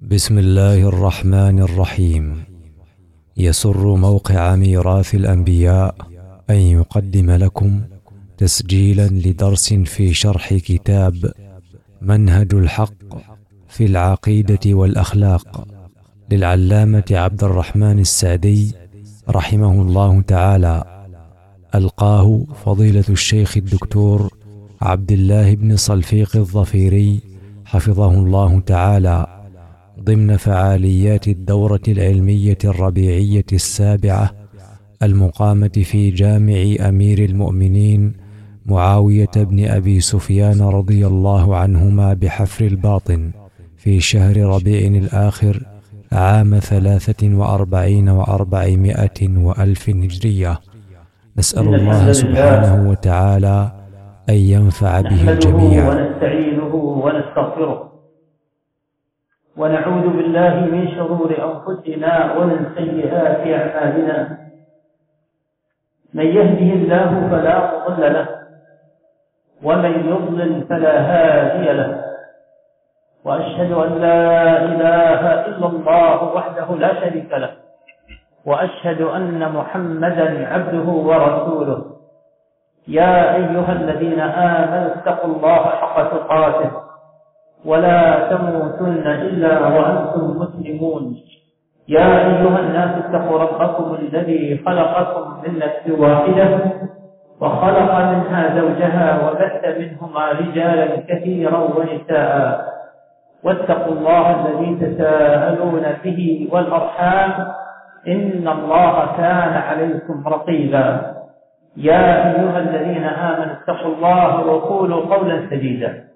بسم الله الرحمن الرحيم. يسر موقع ميراث الأنبياء أن يقدم لكم تسجيلا لدرس في شرح كتاب منهج الحق في العقيدة والأخلاق للعلامة عبد الرحمن السعدي رحمه الله تعالى، ألقاه فضيلة الشيخ الدكتور عبد الله بن صلفيق الظفيري حفظه الله تعالى ضمن فعاليات الدورة العلمية الربيعية السابعة المقامة في جامع أمير المؤمنين معاوية بن أبي سفيان رضي الله عنهما بحفر الباطن في شهر ربيع الآخر عام 43 و400 وألف هجرية. نسأل الله سبحانه وتعالى أن ينفع به الجميع. ونستعينه ونستغفره ونعوذ بالله من شرور أنفسنا ومن سيئات أعمالنا. من يهده الله فلا مضل له ومن يضلل فلا هادي له، وأشهد أن لا إله إلا الله وحده لا شريك له، وأشهد أن محمدا عبده ورسوله. يا أيها الذين آمنوا اتقوا الله حق تقاته ولا تموتن إلا وأنتم مسلمون. يا أيها الناس اتقوا ربكم الذي خلقكم من نفس واحدة وخلق منها زوجها وبث منهما رجالا كثيرا ونساء، واتقوا الله الذي تساءلون به والأرحام إن الله كان عليكم رقيبا. يا أيها الذين آمنوا اتقوا الله وقولوا قولا سديدا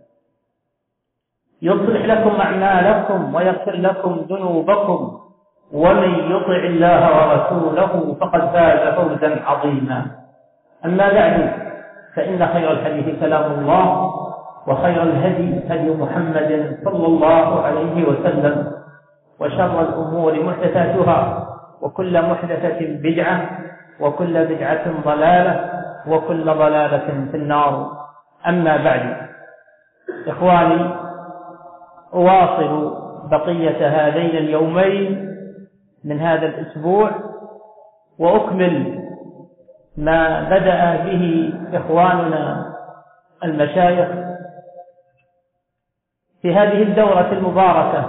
يصلح لكم أعمالكم ويغفر لكم ذنوبكم، ومن يطع الله ورسوله فقد فاز فوزا عظيما. أما بعد، فإن خير الحديث كلام الله، وخير الهدي هدي محمد صلى الله عليه وسلم، وشر الأمور محدثاتها، وكل محدثة بدعة، وكل بدعة ضلالة، وكل ضلالة في النار. أما بعد، إخواني، أواصل بقية هذين اليومين من هذا الأسبوع وأكمل ما بدأ به إخواننا المشايخ في هذه الدورة المباركة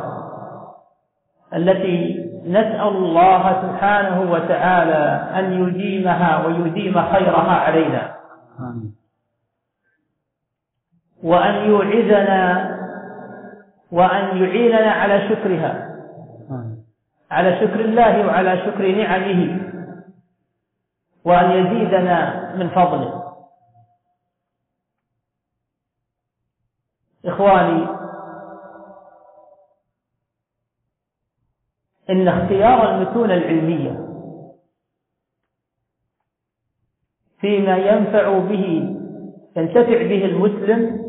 التي نسأل الله سبحانه وتعالى أن يديمها ويديم خيرها علينا، وأن يوعدنا وأن يعيننا على شكرها، على شكر الله وعلى شكر نعمه، وأن يزيدنا من فضله. إخواني، إن اختيار المتون العلمية فيما ينتفع به المسلم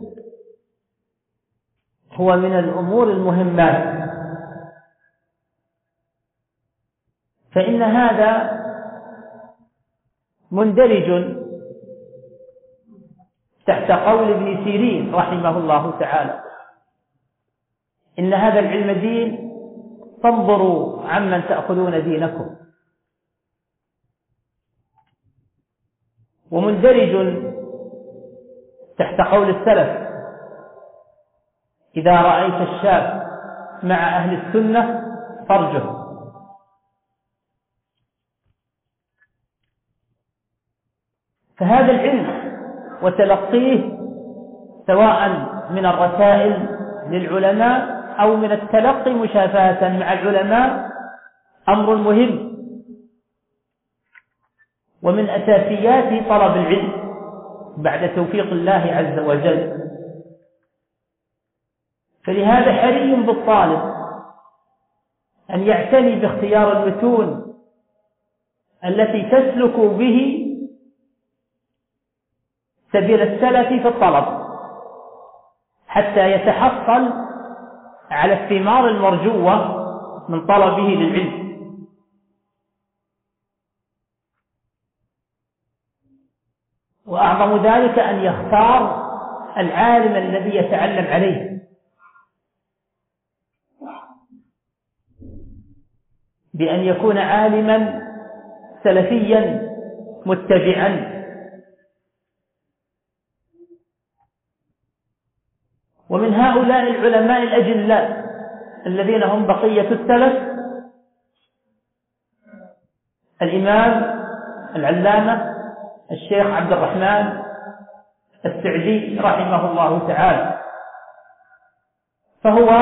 هو من الأمور المهمات، فإن هذا مندرج تحت قول ابن سيرين رحمه الله تعالى: إن هذا العلم دين، فانظروا عمن تأخذون دينكم. ومندرج تحت قول السلف: إذا رأيت الشاب مع أهل السنة فارجه. فهذا العلم وتلقيه سواء من الرسائل للعلماء أو من التلقي مشافهة مع العلماء أمر مهم، ومن أساسيات طلب العلم بعد توفيق الله عز وجل. فلهذا حري بالطالب أن يعتني باختيار المتون التي تسلك به سبيل السلف في الطلب، حتى يتحصل على الثمار المرجوة من طلبه للعلم. وأعظم ذلك أن يختار العالم الذي يتعلم عليه، بأن يكون عالما سلفيا متبعا. ومن هؤلاء العلماء الأجلاء الذين هم بقية السلف الإمام العلامة الشيخ عبد الرحمن السعدي رحمه الله تعالى، فهو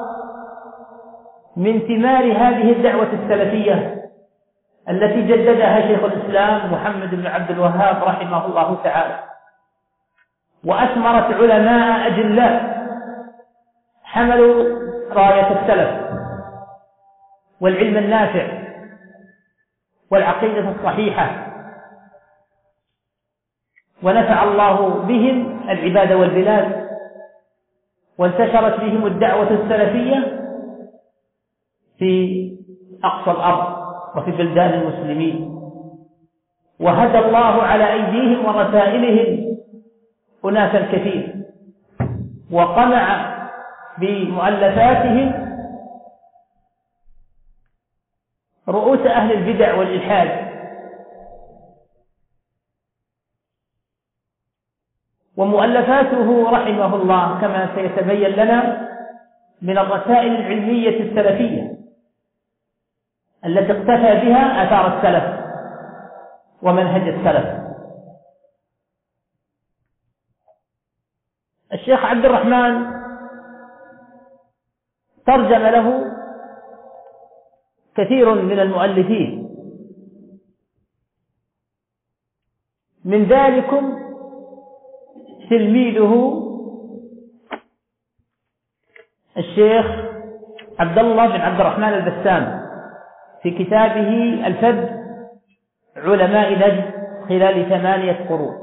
من ثمار هذه الدعوة السلفية التي جددها شيخ الإسلام محمد بن عبد الوهاب رحمه الله تعالى، وأثمرت علماء أجلاء حملوا راية السلف والعلم النافع والعقيدة الصحيحة، ونفع الله بهم العباد والبلاد، وانتشرت بهم الدعوة السلفية في أقصى الأرض وفي بلدان المسلمين، وهدى الله على أيديهم ورسائلهم أناسا كثير، وقمع بمؤلفاتهم رؤوس أهل البدع والإلحاد. ومؤلفاته رحمه الله كما سيتبين لنا من الرسائل العلمية السلفية التي اقتفى بها آثار السلف ومنهج السلف. الشيخ عبد الرحمن ترجم له كثير من المؤلفين، من ذلكم تلميذه الشيخ عبد الله بن عبد الرحمن البسام في كتابه الفد علماء نجد خلال 8 قرون.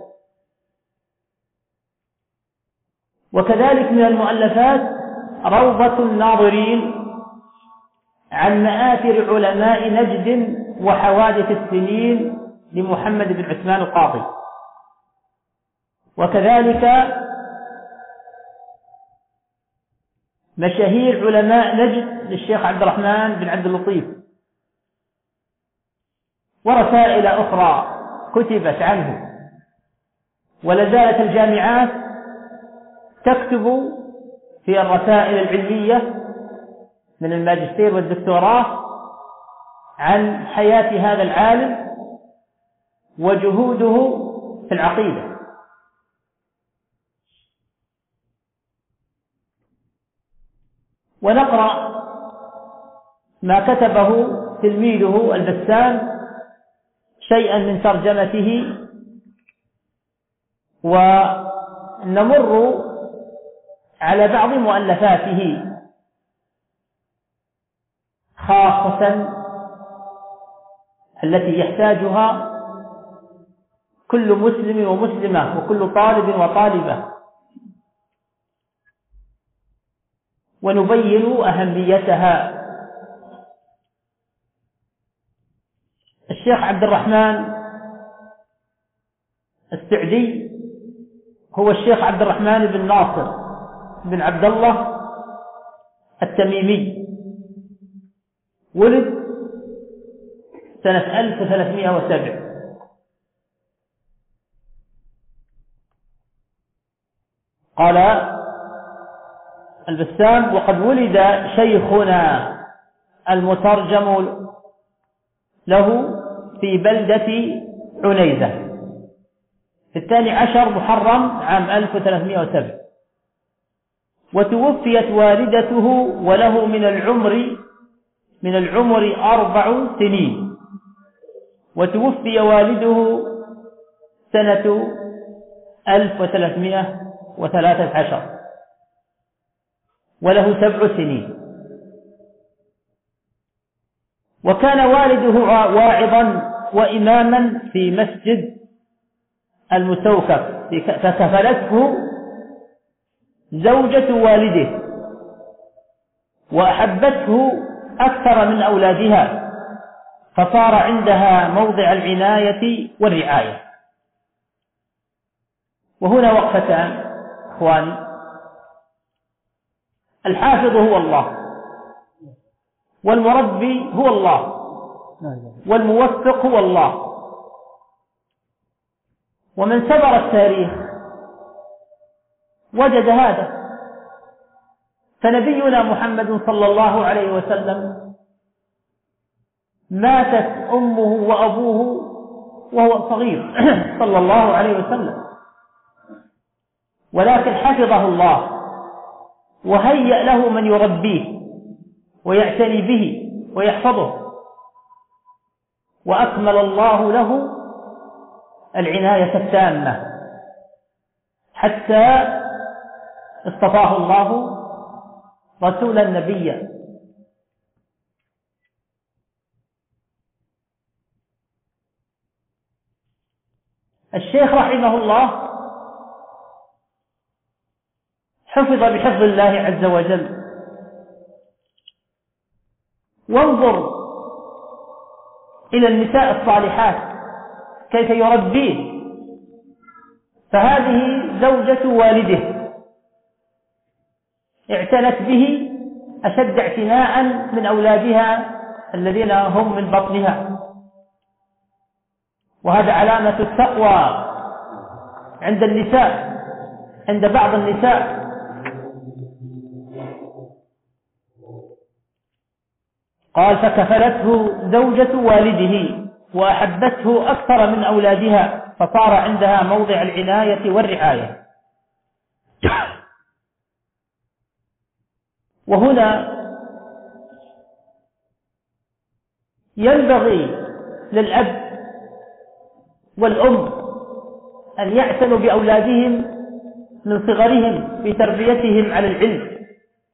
وكذلك من المؤلفات روضة الناظرين عن مآثر علماء نجد وحوادث السنين لمحمد بن عثمان القاضي، وكذلك مشاهير علماء نجد للشيخ عبد الرحمن بن عبد اللطيف، ورسائل أخرى كتبت عنه. ولا زالت الجامعات تكتب في الرسائل العلمية من الماجستير والدكتوراه عن حياة هذا العالم وجهوده في العقيدة. ونقرأ ما كتبه تلميذه البسام شيئا من ترجمته، ونمر على بعض مؤلفاته خاصة التي يحتاجها كل مسلم ومسلمة وكل طالب وطالبة، ونبين أهميتها. الشيخ عبد الرحمن السعدي هو الشيخ عبد الرحمن بن ناصر بن عبد الله التميمي، ولد سنة 1307. قال البسام: وقد ولد شيخنا المترجم له في بلدة عنيزة في 12 محرم عام 1307، وتوفيت والدته وله من العمر 4 سنين، وتوفي والده سنة 1313 وله 7 سنين. وكان والده واعظا وإماما في مسجد المستوكف، فكفلته زوجة والده وأحبته أكثر من أولادها، فصار عندها موضع العناية والرعاية. وهنا وقفتان إخواني. الحافظ هو الله، والمربي هو الله، والموفق هو الله. ومن سبر التاريخ وجد هذا. فنبينا محمد صلى الله عليه وسلم ماتت أمه وأبوه وهو صغير صلى الله عليه وسلم، ولكن حفظه الله وهيأ له من يربيه ويعتني به ويحفظه، وأكمل الله له العناية التامة حتى اصطفاه الله رسولا نبيا. الشيخ رحمه الله حفظ بحفظ الله عز وجل. وانظر إلى النساء الصالحات كيف يربيه. فهذه زوجة والده اعتنت به أشد اعتناء من أولادها الذين هم من بطنها، وهذا علامة التقوى عند النساء، عند بعض النساء. قال فكفلته زوجة والده وأحبته أكثر من أولادها، فصار عندها موضع العناية والرعاية. وهنا ينبغي للأب والأم أن يعتنوا بأولادهم من صغرهم في تربيتهم على العلم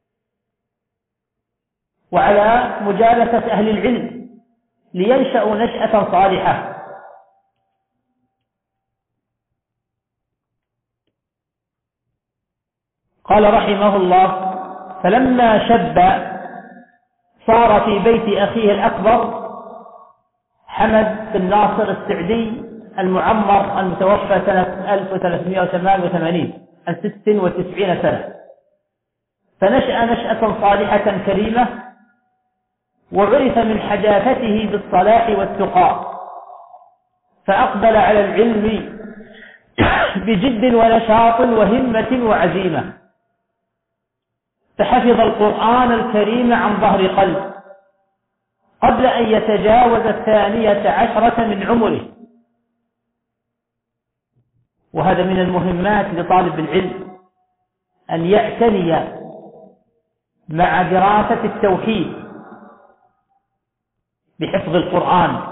وعلى مجالسة أهل العلم لينشأوا نشأة صالحة. قال رحمه الله فلما شب صار في بيت أخيه الأكبر حمد بن ناصر السعدي المعمر المتوفى سنة 1388 عن 96 سنة، فنشأ نشأة صالحة كريمة، وعرف من حداثته بالصلاح والتقى، فأقبل على العلم بجد ونشاط وهمة وعزيمة، فحفظ القرآن الكريم عن ظهر قلب قبل أن يتجاوز 12 من عمره. وهذا من المهمات لطالب العلم أن يعتني مع دراسة التوحيد بحفظ القرآن،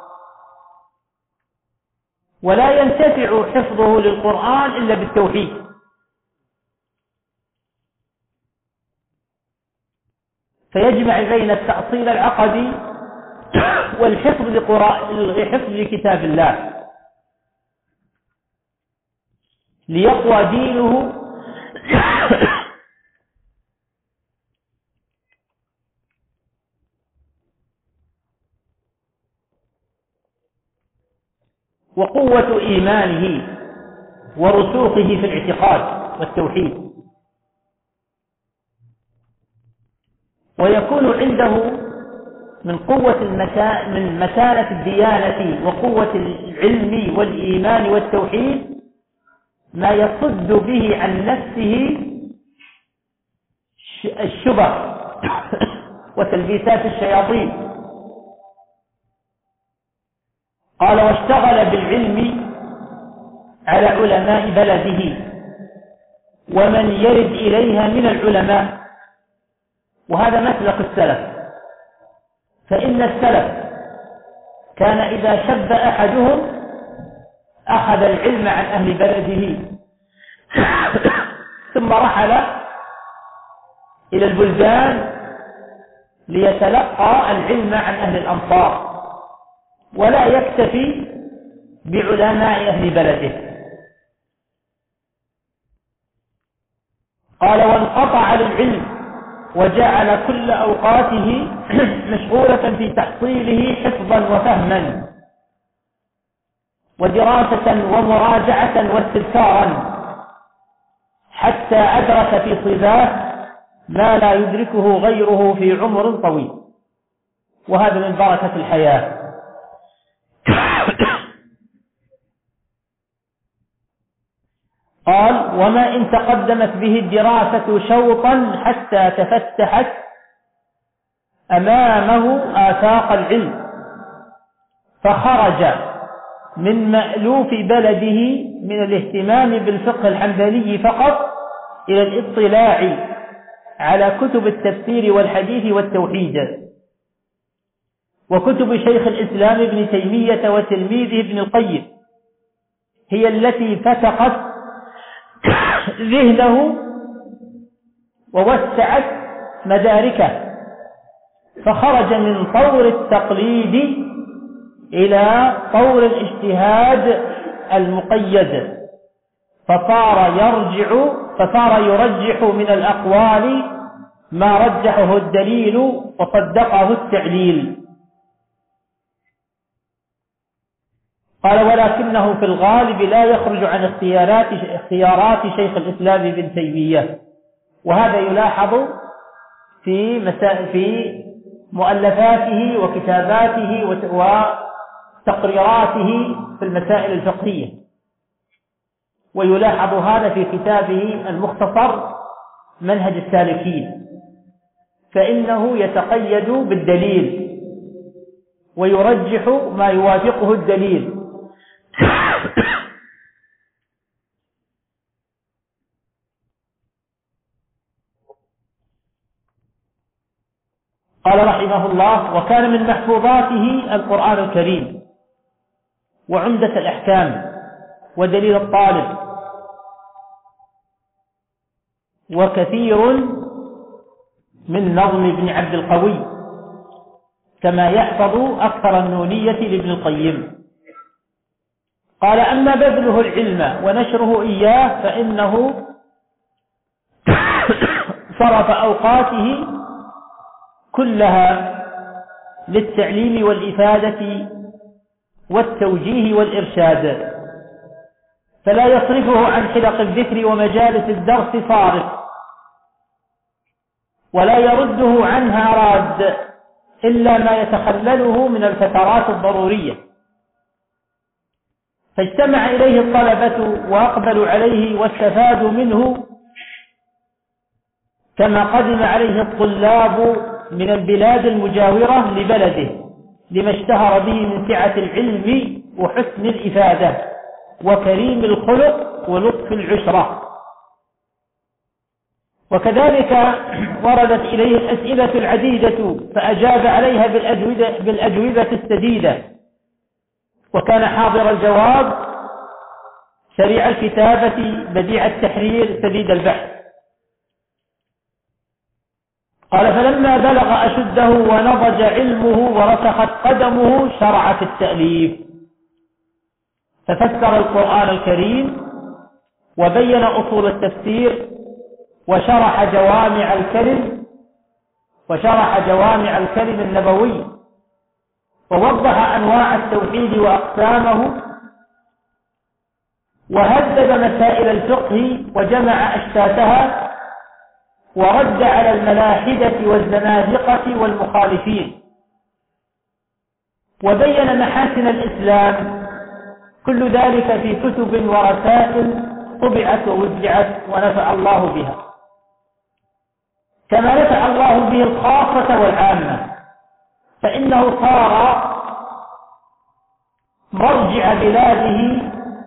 ولا ينتفع حفظه للقرآن إلا بالتوحيد. فيجمع بين التأصيل العقدي والحفظ لكتاب الله ليقوى دينه وقوة إيمانه ورسوخه في الاعتقاد والتوحيد، ويكون عنده من قوة من متانة الديانة وقوة العلم والإيمان والتوحيد ما يصد به عن نفسه الشبه وتلبيسات الشياطين. قال واشتغل بالعلم على علماء بلده ومن يرد إليها من العلماء، وهذا مسلك السلف. فإن السلف كان إذا شب أحدهم أخذ العلم عن أهل بلده ثم رحل إلى البلدان ليتلقى العلم عن أهل الأمصار، ولا يكتفي بعلماء أهل بلده. قال وانقطع للعلم وجعل كل أوقاته مشغولة في تحصيله حفظا وفهما ودراسة ومراجعة واستذكارا، حتى أدرك في صباه ما لا يدركه غيره في عمر طويل. وهذا من بركة الحياة. قال: وما إن تقدمت به الدراسة شوطا حتى تفتحت أمامه آفاق العلم، فخرج من مألوف بلده من الاهتمام بالفقه الحنبلي فقط إلى الاطلاع على كتب التفسير والحديث والتوحيد، وكتب شيخ الإسلام ابن تيمية وتلميذه ابن القيم هي التي فتقت ذهنه ووسعت مداركه، فخرج من طور التقليد إلى طور الاجتهاد المقيد، فصار يرجح من الأقوال ما رجحه الدليل وصدقه التعليل. قال: ولكنه في الغالب لا يخرج عن اختيارات شيخ الإسلام ابن تيمية، وهذا يلاحظ في مؤلفاته وكتاباته وتقريراته في المسائل الفقهية، ويلاحظ هذا في كتابه المختصر منهج السالكين، فإنه يتقيد بالدليل ويرجح ما يوافقه الدليل. قال رحمه الله: وكان من محفوظاته القرآن الكريم وعمدة الأحكام ودليل الطالب، وكثير من نظم ابن عبد القوي، كما يحفظ أكثر النونية لابن القيم. قال: أما بذله العلم ونشره إياه فإنه صرف أوقاته كلها للتعليم والإفادة والتوجيه والإرشاد، فلا يصرفه عن حلق الذكر ومجالس الدرس صارف، ولا يرده عنها راد إلا ما يتخلله من الفترات الضرورية، فاجتمع إليه الطلبة وأقبلوا عليه واستفادوا منه كما قدم عليه الطلاب من البلاد المجاورة لبلده، لما اشتهر به من سعة العلم وحسن الإفادة وكريم الخلق ولطف العشرة. وكذلك وردت إليه الأسئلة العديدة فأجاب عليها بالأجوبة السديدة، وكان حاضر الجواب سريع الكتابة بديع التحرير سديد البحث. قال: فلما بلغ أشده ونضج علمه ورسخت قدمه شرع في التأليف، ففسر القرآن الكريم وبين أصول التفسير وشرح جوامع الكلم النبوي، ووضح أنواع التوحيد وأقسامه، وهذب مسائل الفقه وجمع أشتاتها، ورد على الملاحدة والزنادقة والمخالفين، وبين محاسن الإسلام، كل ذلك في كتب ورسائل طبعت ووزعت ونفع الله بها، كما نفع الله به الخاصة والعامة، فإنه صار مرجع بلاده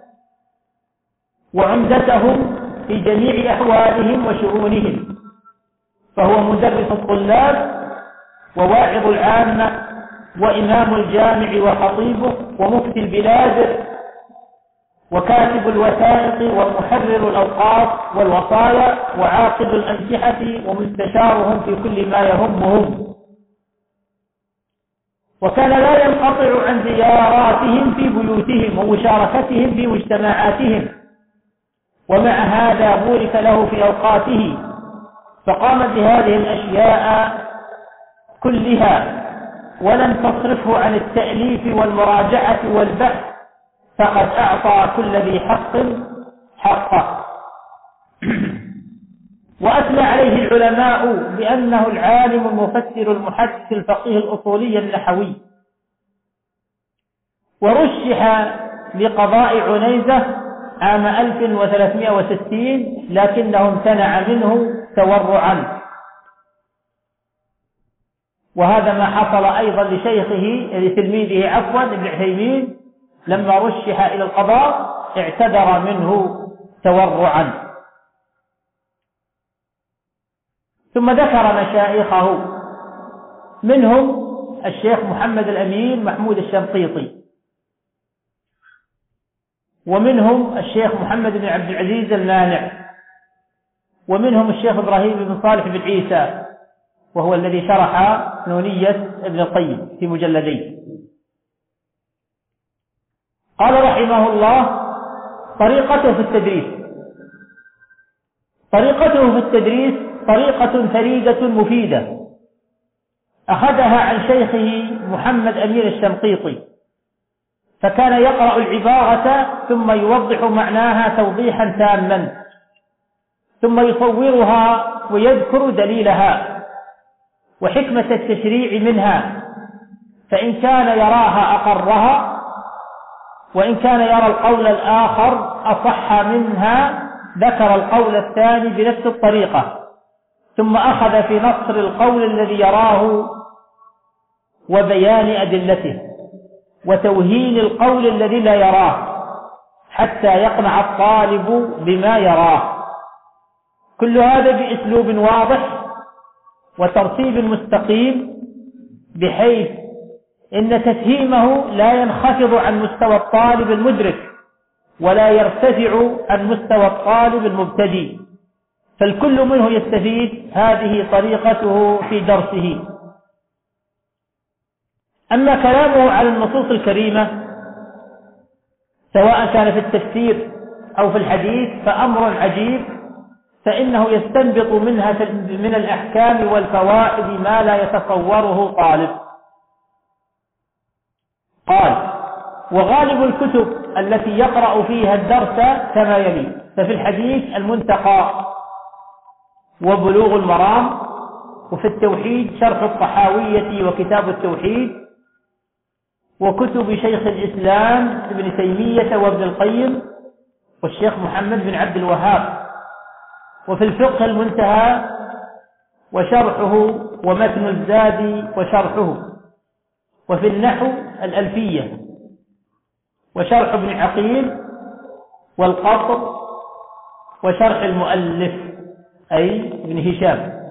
وعمدتهم في جميع أحوالهم وشؤونهم، فهو مدرس الطلاب وواعظ العامة وإمام الجامع وخطيبه ومفتي البلاد وكاتب الوثائق ومحرر الأوقاف والوصايا وعاقد الأنكحة ومستشارهم في كل ما يهمهم. وكان لا ينقطع عن زياراتهم في بيوتهم ومشاركتهم في مجتمعاتهم، ومع هذا بورك له في أوقاته، فقام بهذه الأشياء كلها ولم تصرفه عن التأليف والمراجعة والبحث، فقد أعطى كل ذي حق حقه. وأثنى عليه العلماء بأنه العالم المفسر المحدث الفقيه الأصولي النحوي، ورشح لقضاء عنيزة عام 1360 لكنه امتنع منه تورعا. وهذا ما حصل أيضا لتلميذه ابن عثيمين لما رشح إلى القضاء اعتذر منه تورعا. ثم ذكر مشايخه، منهم الشيخ محمد الأمين محمود الشنقيطي، ومنهم الشيخ محمد بن عبد العزيز المانع، ومنهم الشيخ إبراهيم بن صالح بن عيسى وهو الذي شرح نونية ابن القيم في مجلدين. قال رحمه الله: طريقته في التدريس طريقة فريدة مفيدة أخذها عن شيخه محمد أمين الشنقيطي، فكان يقرأ العبارة ثم يوضح معناها توضيحا تاما، ثم يصورها ويذكر دليلها وحكمة التشريع منها، فإن كان يراها أقرها، وإن كان يرى القول الآخر أصح منها ذكر القول الثاني بنفس الطريقة، ثم أخذ في نصر القول الذي يراه وبيان أدلته وتوهين القول الذي لا يراه حتى يقنع الطالب بما يراه. كل هذا بأسلوب واضح وترتيب مستقيم، بحيث إن تفهيمه لا ينخفض عن مستوى الطالب المدرك ولا يرتفع عن مستوى الطالب المبتدئ، فالكل منه يستفيد. هذه طريقته في درسه. أما كلامه على النصوص الكريمة سواء كان في التفسير أو في الحديث فأمر عجيب، فإنه يستنبط منها من الأحكام والفوائد ما لا يتصوره طالب. قال: وغالب الكتب التي يقرأ فيها الدرس كما يلي: ففي الحديث المنتقى وبلوغ المرام، وفي التوحيد شرح الطحاوية وكتاب التوحيد، وكتب شيخ الإسلام ابن تيمية وابن القيم والشيخ محمد بن عبد الوهاب، وفي الفقه المنتهى وشرحه ومتن الزاد وشرحه، وفي النحو الألفية وشرح ابن عقيل والقطر وشرح المؤلف أي ابن هشام.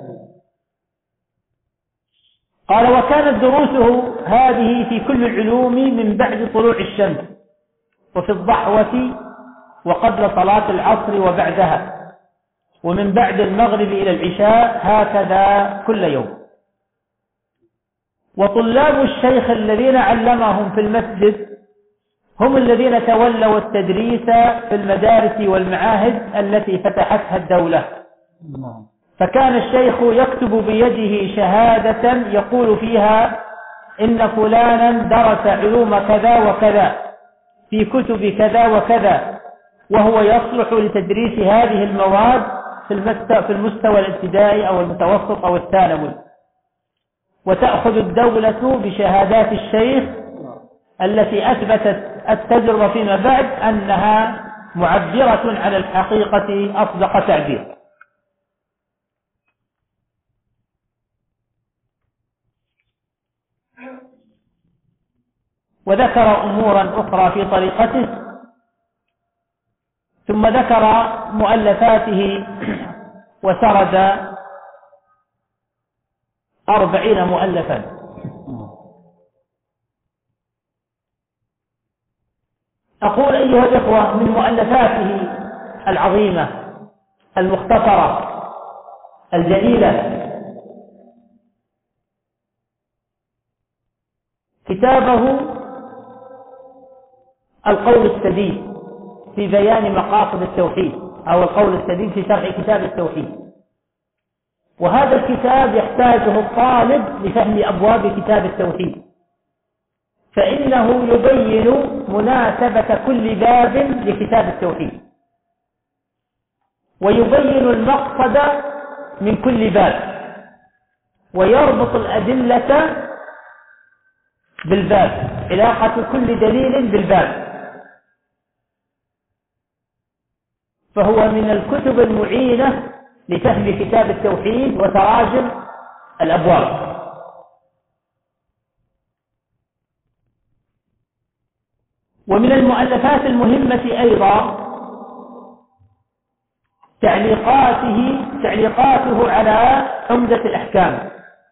قال: وكانت دروسه هذه في كل العلوم من بعد طلوع الشمس، وفي الضحوة وقبل صلاة العصر وبعدها، ومن بعد المغرب إلى العشاء، هكذا كل يوم. وطلاب الشيخ الذين علمهم في المسجد هم الذين تولوا التدريس في المدارس والمعاهد التي فتحتها الدولة، فكان الشيخ يكتب بيده شهادة يقول فيها إن فلانا درس علوم كذا وكذا في كتب كذا وكذا، وهو يصلح لتدريس هذه المواد في المستوى الابتدائي أو المتوسط أو الثانوي. وتأخذ الدولة بشهادات الشيخ التي أثبتت التجربة فيما بعد أنها معبرة عن الحقيقة أصدق تعبير. وذكر أمورا أخرى في طريقته، ثم ذكر مؤلفاته وسرد 40 مؤلفا. أقول أيها الإخوة: من مؤلفاته العظيمة المختصرة الجليلة كتابه القول السديد في بيان مقاصد التوحيد، أو القول السديد في شرح كتاب التوحيد. وهذا الكتاب يحتاجه الطالب لفهم أبواب كتاب التوحيد، فإنه يبين مناسبة كل باب لكتاب التوحيد، ويبين المقصد من كل باب ويربط الأدلة بالباب، علاقة كل دليل بالباب، فهو من الكتب المعينة لفهم كتاب التوحيد وتراجم الأبواب. ومن المؤلفات المهمة أيضا تعليقاته على عمدة الأحكام،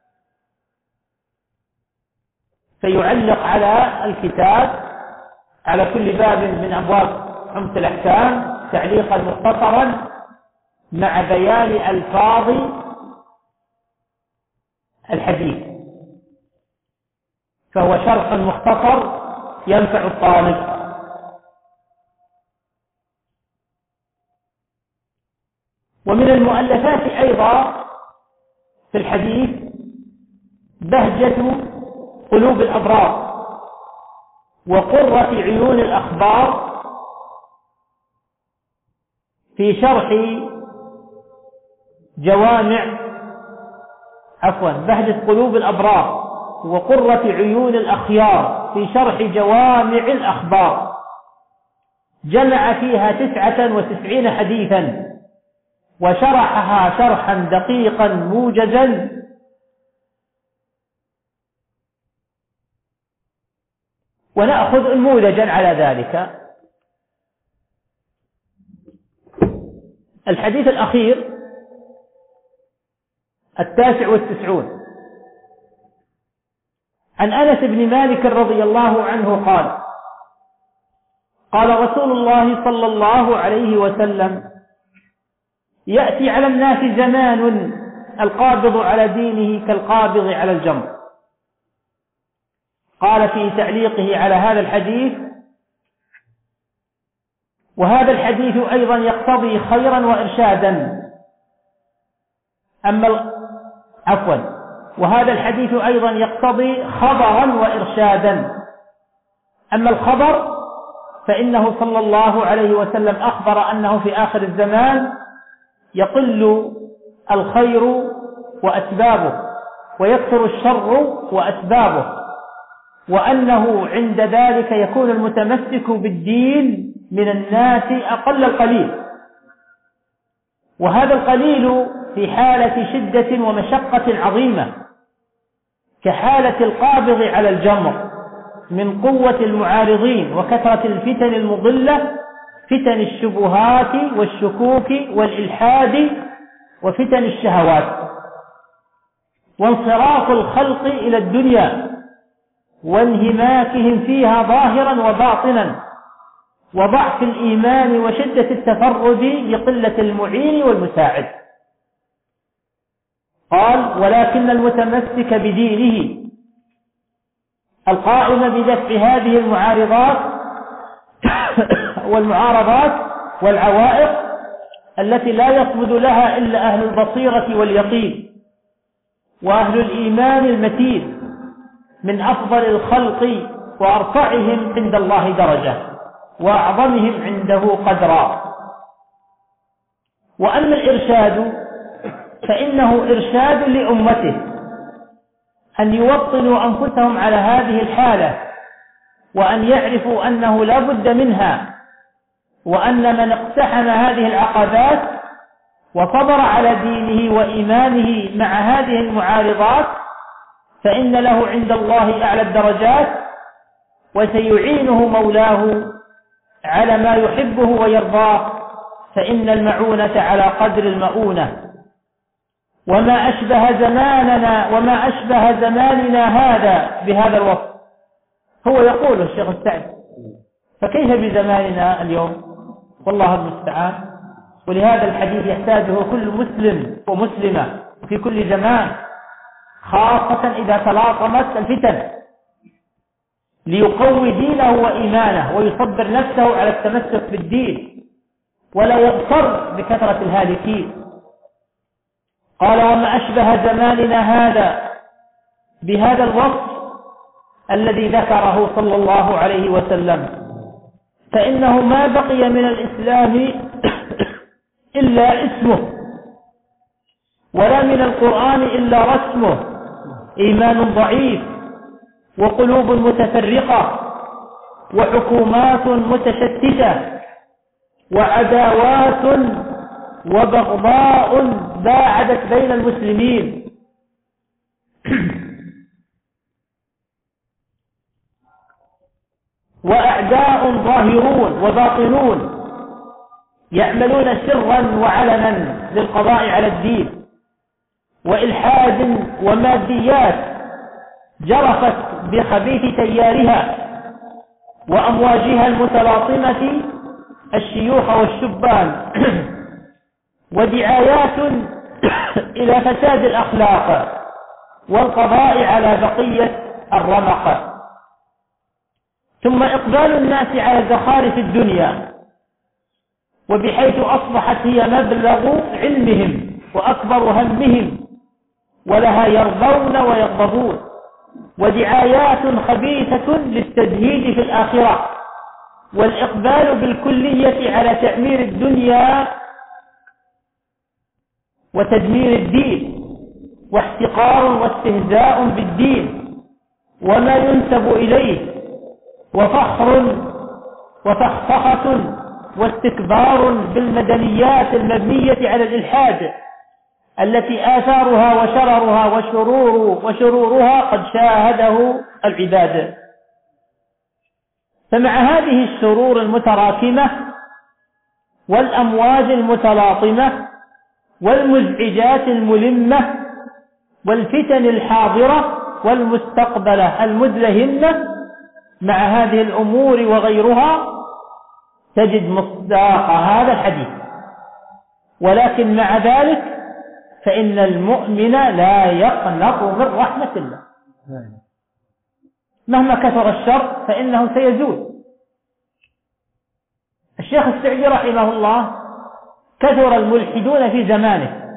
فيعلق على الكتاب على كل باب من أبواب عمدة الأحكام تعليقا مختصرا مع بيان ألفاظ الحديث، فهو شرح مختصر ينفع الطالب. ومن المؤلفات أيضا في الحديث بهجة قلوب الأبرار وقرة عيون الأخبار في شرح بهجة قلوب الأبرار وقرة عيون الأخيار في شرح جوامع الأخبار، جمع فيها 99 حديثا وشرحها شرحا دقيقا موجزا ونأخذ نموذجا على ذلك. الحديث الأخير 99 عن أنس بن مالك رضي الله عنه قال: قال رسول الله صلى الله عليه وسلم: يأتي على الناس زمان القابض على دينه كالقابض على الجمر. قال في تعليقه على هذا الحديث: وهذا الحديث أيضا يقتضي خيرا وإرشادا. وهذا الحديث أيضا يقتضي خبرا وإرشادا. أما الخبر فإنه صلى الله عليه وسلم أخبر أنه في آخر الزمان يقل الخير وأسبابه ويكثر الشر وأسبابه، وأنه عند ذلك يكون المتمسك بالدين من الناس أقل القليل، وهذا القليل في حالة شدة ومشقة عظيمة كحالة القابض على الجمر من قوة المعارضين وكثرة الفتن المضلة، فتن الشبهات والشكوك والإلحاد وفتن الشهوات، وانصراف الخلق إلى الدنيا وانهماكهم فيها ظاهرا وباطنا، وضعف الإيمان وشدة التفرد لقلة المعين والمساعد. قال: ولكن المتمسك بدينه القائم بدفع هذه المعارضات والمعارضات والعوائق التي لا يصمد لها إلا أهل البصيرة واليقين وأهل الإيمان المتين من أفضل الخلق وأرفعهم عند الله درجة وأعظمهم عنده قدرا. وأما الإرشاد فإنه إرشاد لأمته أن يوطنوا أنفسهم على هذه الحالة، وأن يعرفوا أنه لا بد منها، وأن من اقتحم هذه العقبات وصبر على دينه وإيمانه مع هذه المعارضات فإن له عند الله أعلى الدرجات، وسيعينه مولاه على ما يحبه ويرضاه، فإن المعونة على قدر المؤونة. وما أشبه زماننا هذا بهذا الوصف. هو يقول الشيخ السعد: فكيف بزماننا اليوم؟ والله المستعان. ولهذا الحديث يحتاجه كل مسلم ومسلمة في كل زمان، خاصة إذا تلاطمت الفتن، ليقوي دينه وإيمانه ويصبر نفسه على التمسك بالدين ولا يغتر بكثرة الهالكين. قال: وما أشبه زماننا هذا بهذا الوصف الذي ذكره صلى الله عليه وسلم، فإنه ما بقي من الإسلام إلا اسمه، ولا من القرآن إلا رسمه، إيمان ضعيف وقلوب متفرقة وحكومات متشتتة وعداوات وبغضاء باعدت بين المسلمين. وأعداء ظاهرون وباطنون يعملون سرا وعلنا للقضاء على الدين، وإلحاد وماديات جرفت بخبيث تيارها وأمواجها المتلاطمة الشيوخ والشبان، ودعايات إلى فساد الأخلاق والقضاء على بقية الرمق، ثم إقبال الناس على زخارف الدنيا، وبحيث أصبحت هي مبلغ علمهم وأكبر همهم، ولها يرضون ويغضبون، ودعايات خبيثة للتزهيد في الآخرة والإقبال بالكلية على تعمير الدنيا وتدمير الدين، واحتقار واستهزاء بالدين وما ينسب إليه، وفخر وفخفخة واستكبار بالمدنيات المبنية على الإلحاد التي آثارها وشررها وشرورها قد شاهده العباد. فمع هذه الشرور المتراكمة والأمواج المتلاطمة والمزعجات الملمة والفتن الحاضرة والمستقبلة المدلهمة، مع هذه الأمور وغيرها تجد مصداق هذا الحديث. ولكن مع ذلك فإن المؤمن لا يقنط من رحمة الله، مهما كثر الشر فإنه سيزول. الشيخ السعدي رحمه الله كثر الملحدون في زمانه،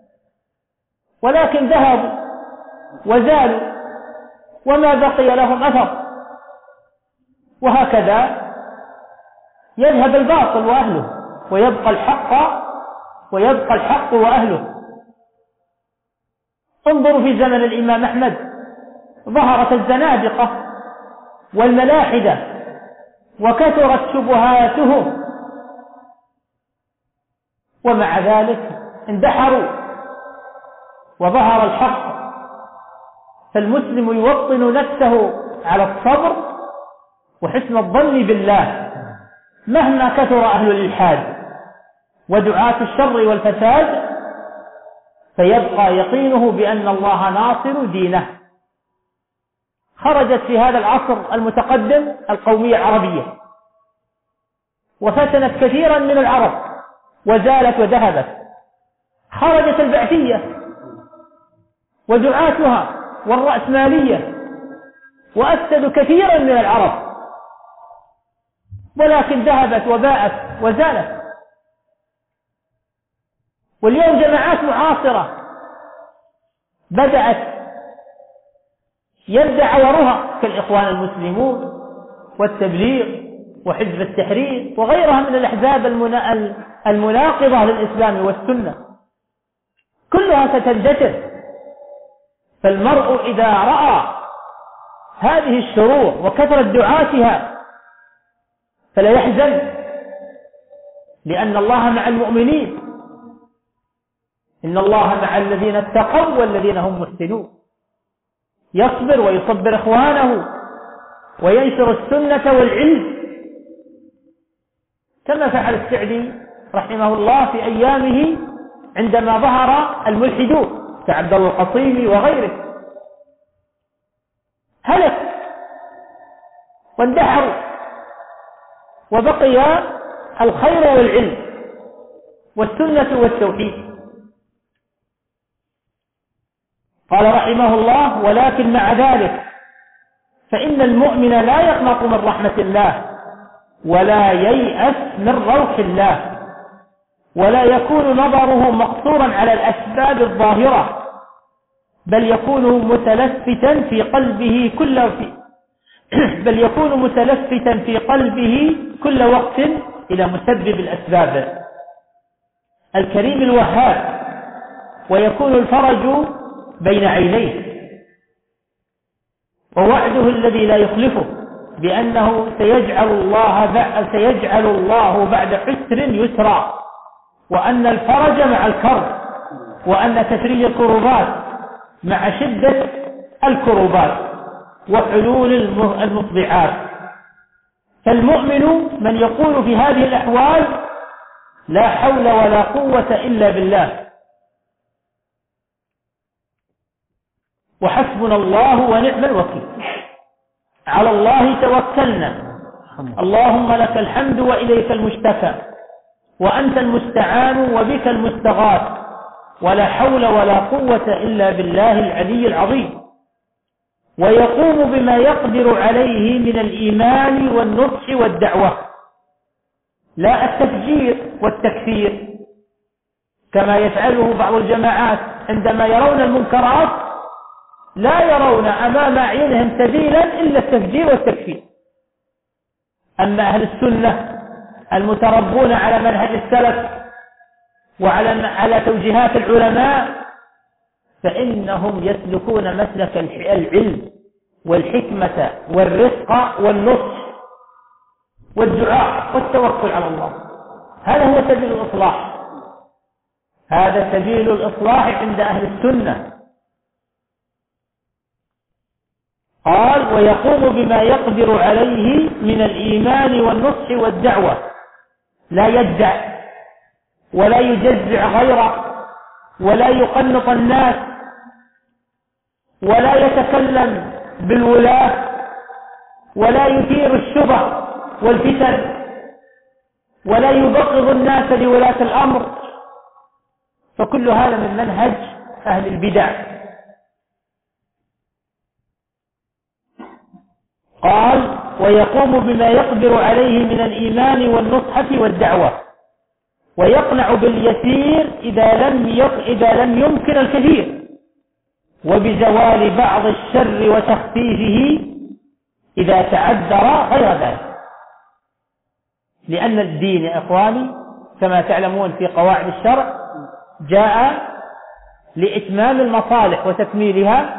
ولكن ذهبوا وزالوا وما بقي لهم أثر. وهكذا يذهب الباطل وأهله ويبقى الحق وأهله. انظروا في زمن الإمام أحمد ظهرت الزنادقة والملاحدة وكثرت شبهاتهم، ومع ذلك اندحروا وظهر الحق. فالمسلم يوطن نفسه على الصبر وحسن الظن بالله مهما كثر أهل الإلحاد ودعاة الشر والفساد، فيبقى يقينه بأن الله ناصر دينه. خرجت في هذا العصر المتقدم القومية العربية وفتنت كثيرا من العرب وزالت وذهبت. خرجت البعثية ودعاتها والرأسمالية وأفسدوا كثيرا من العرب، ولكن ذهبت وباءت وزالت. واليوم جماعات معاصرة بدأت يبدأ عورها كالإخوان المسلمون والتبليغ وحزب التحرير وغيرها من الأحزاب المناقضة للإسلام والسنة، كلها ستندثر. فالمرء إذا رأى هذه الشرور وكثرت دعاتها فلا يحزن، لأن الله مع المؤمنين، إن الله مع الذين اتقوا والذين هم محسنون. يصبر ويصبر إخوانه وينشر السنة والعلم كما فعل السعدي رحمه الله في أيامه عندما ظهر الملحدون كعبد الله القصيمي وغيره، هلك واندحروا وبقي الخير والعلم والسنة والتوحيد. قال رحمه الله: ولكن مع ذلك فإن المؤمن لا يقنط من رحمة الله ولا ييأس من روح الله، ولا يكون نظره مقصورا على الأسباب الظاهرة، بل يكون متلفتا في قلبه كل وقت إلى مسبب الأسباب الكريم الوهاب ويكون الفرج بين عينيه، ووعده الذي لا يخلفه بأنه سيجعل الله بعد عسر يسرا، وأن الفرج مع الكرب، وأن تفريج الكروبات مع شدة الكروبات وحلول المصبعات. فالمؤمن من يقول في هذه الأحوال لا حول ولا قوة إلا بالله، وحسبنا الله ونعم الوكيل، على الله توكلنا، اللهم لك الحمد وإليك المشتكى، وأنت المستعان وبك المستغاث، ولا حول ولا قوة إلا بالله العلي العظيم. ويقوم بما يقدر عليه من الإيمان والنصح والدعوة، لا التفجير والتكفير كما يفعله بعض الجماعات عندما يرون المنكرات لا يرون أمام أعينهم سبيلا إلا التفجير والتكفير. أما أهل السنة المتربون على منهج السلف وعلى توجيهات العلماء فإنهم يسلكون مسلك العلم والحكمة والرفق والنصح والدعاء والتوكل على الله. هذا هو سبيل الإصلاح، هذا سبيل الإصلاح عند أهل السنة. قال ويقوم بما يقدر عليه من الإيمان والنصح والدعوة، لا يدع ولا يجزع غيره ولا يقنط الناس ولا يتكلم بالولاة ولا يثير الشبه والفتن ولا يبغض الناس لولاة الأمر، فكل هذا من منهج أهل البدع. قال ويقوم بما يقدر عليه من الإيمان والنصحة والدعوة، ويقنع باليسير إذا لم يمكن الكثير، وبزوال بعض الشر وتخفيفه إذا تعذر غير ذلك. لأن الدين يا إخواني كما تعلمون في قواعد الشرع جاء لإتمام المصالح وتكميلها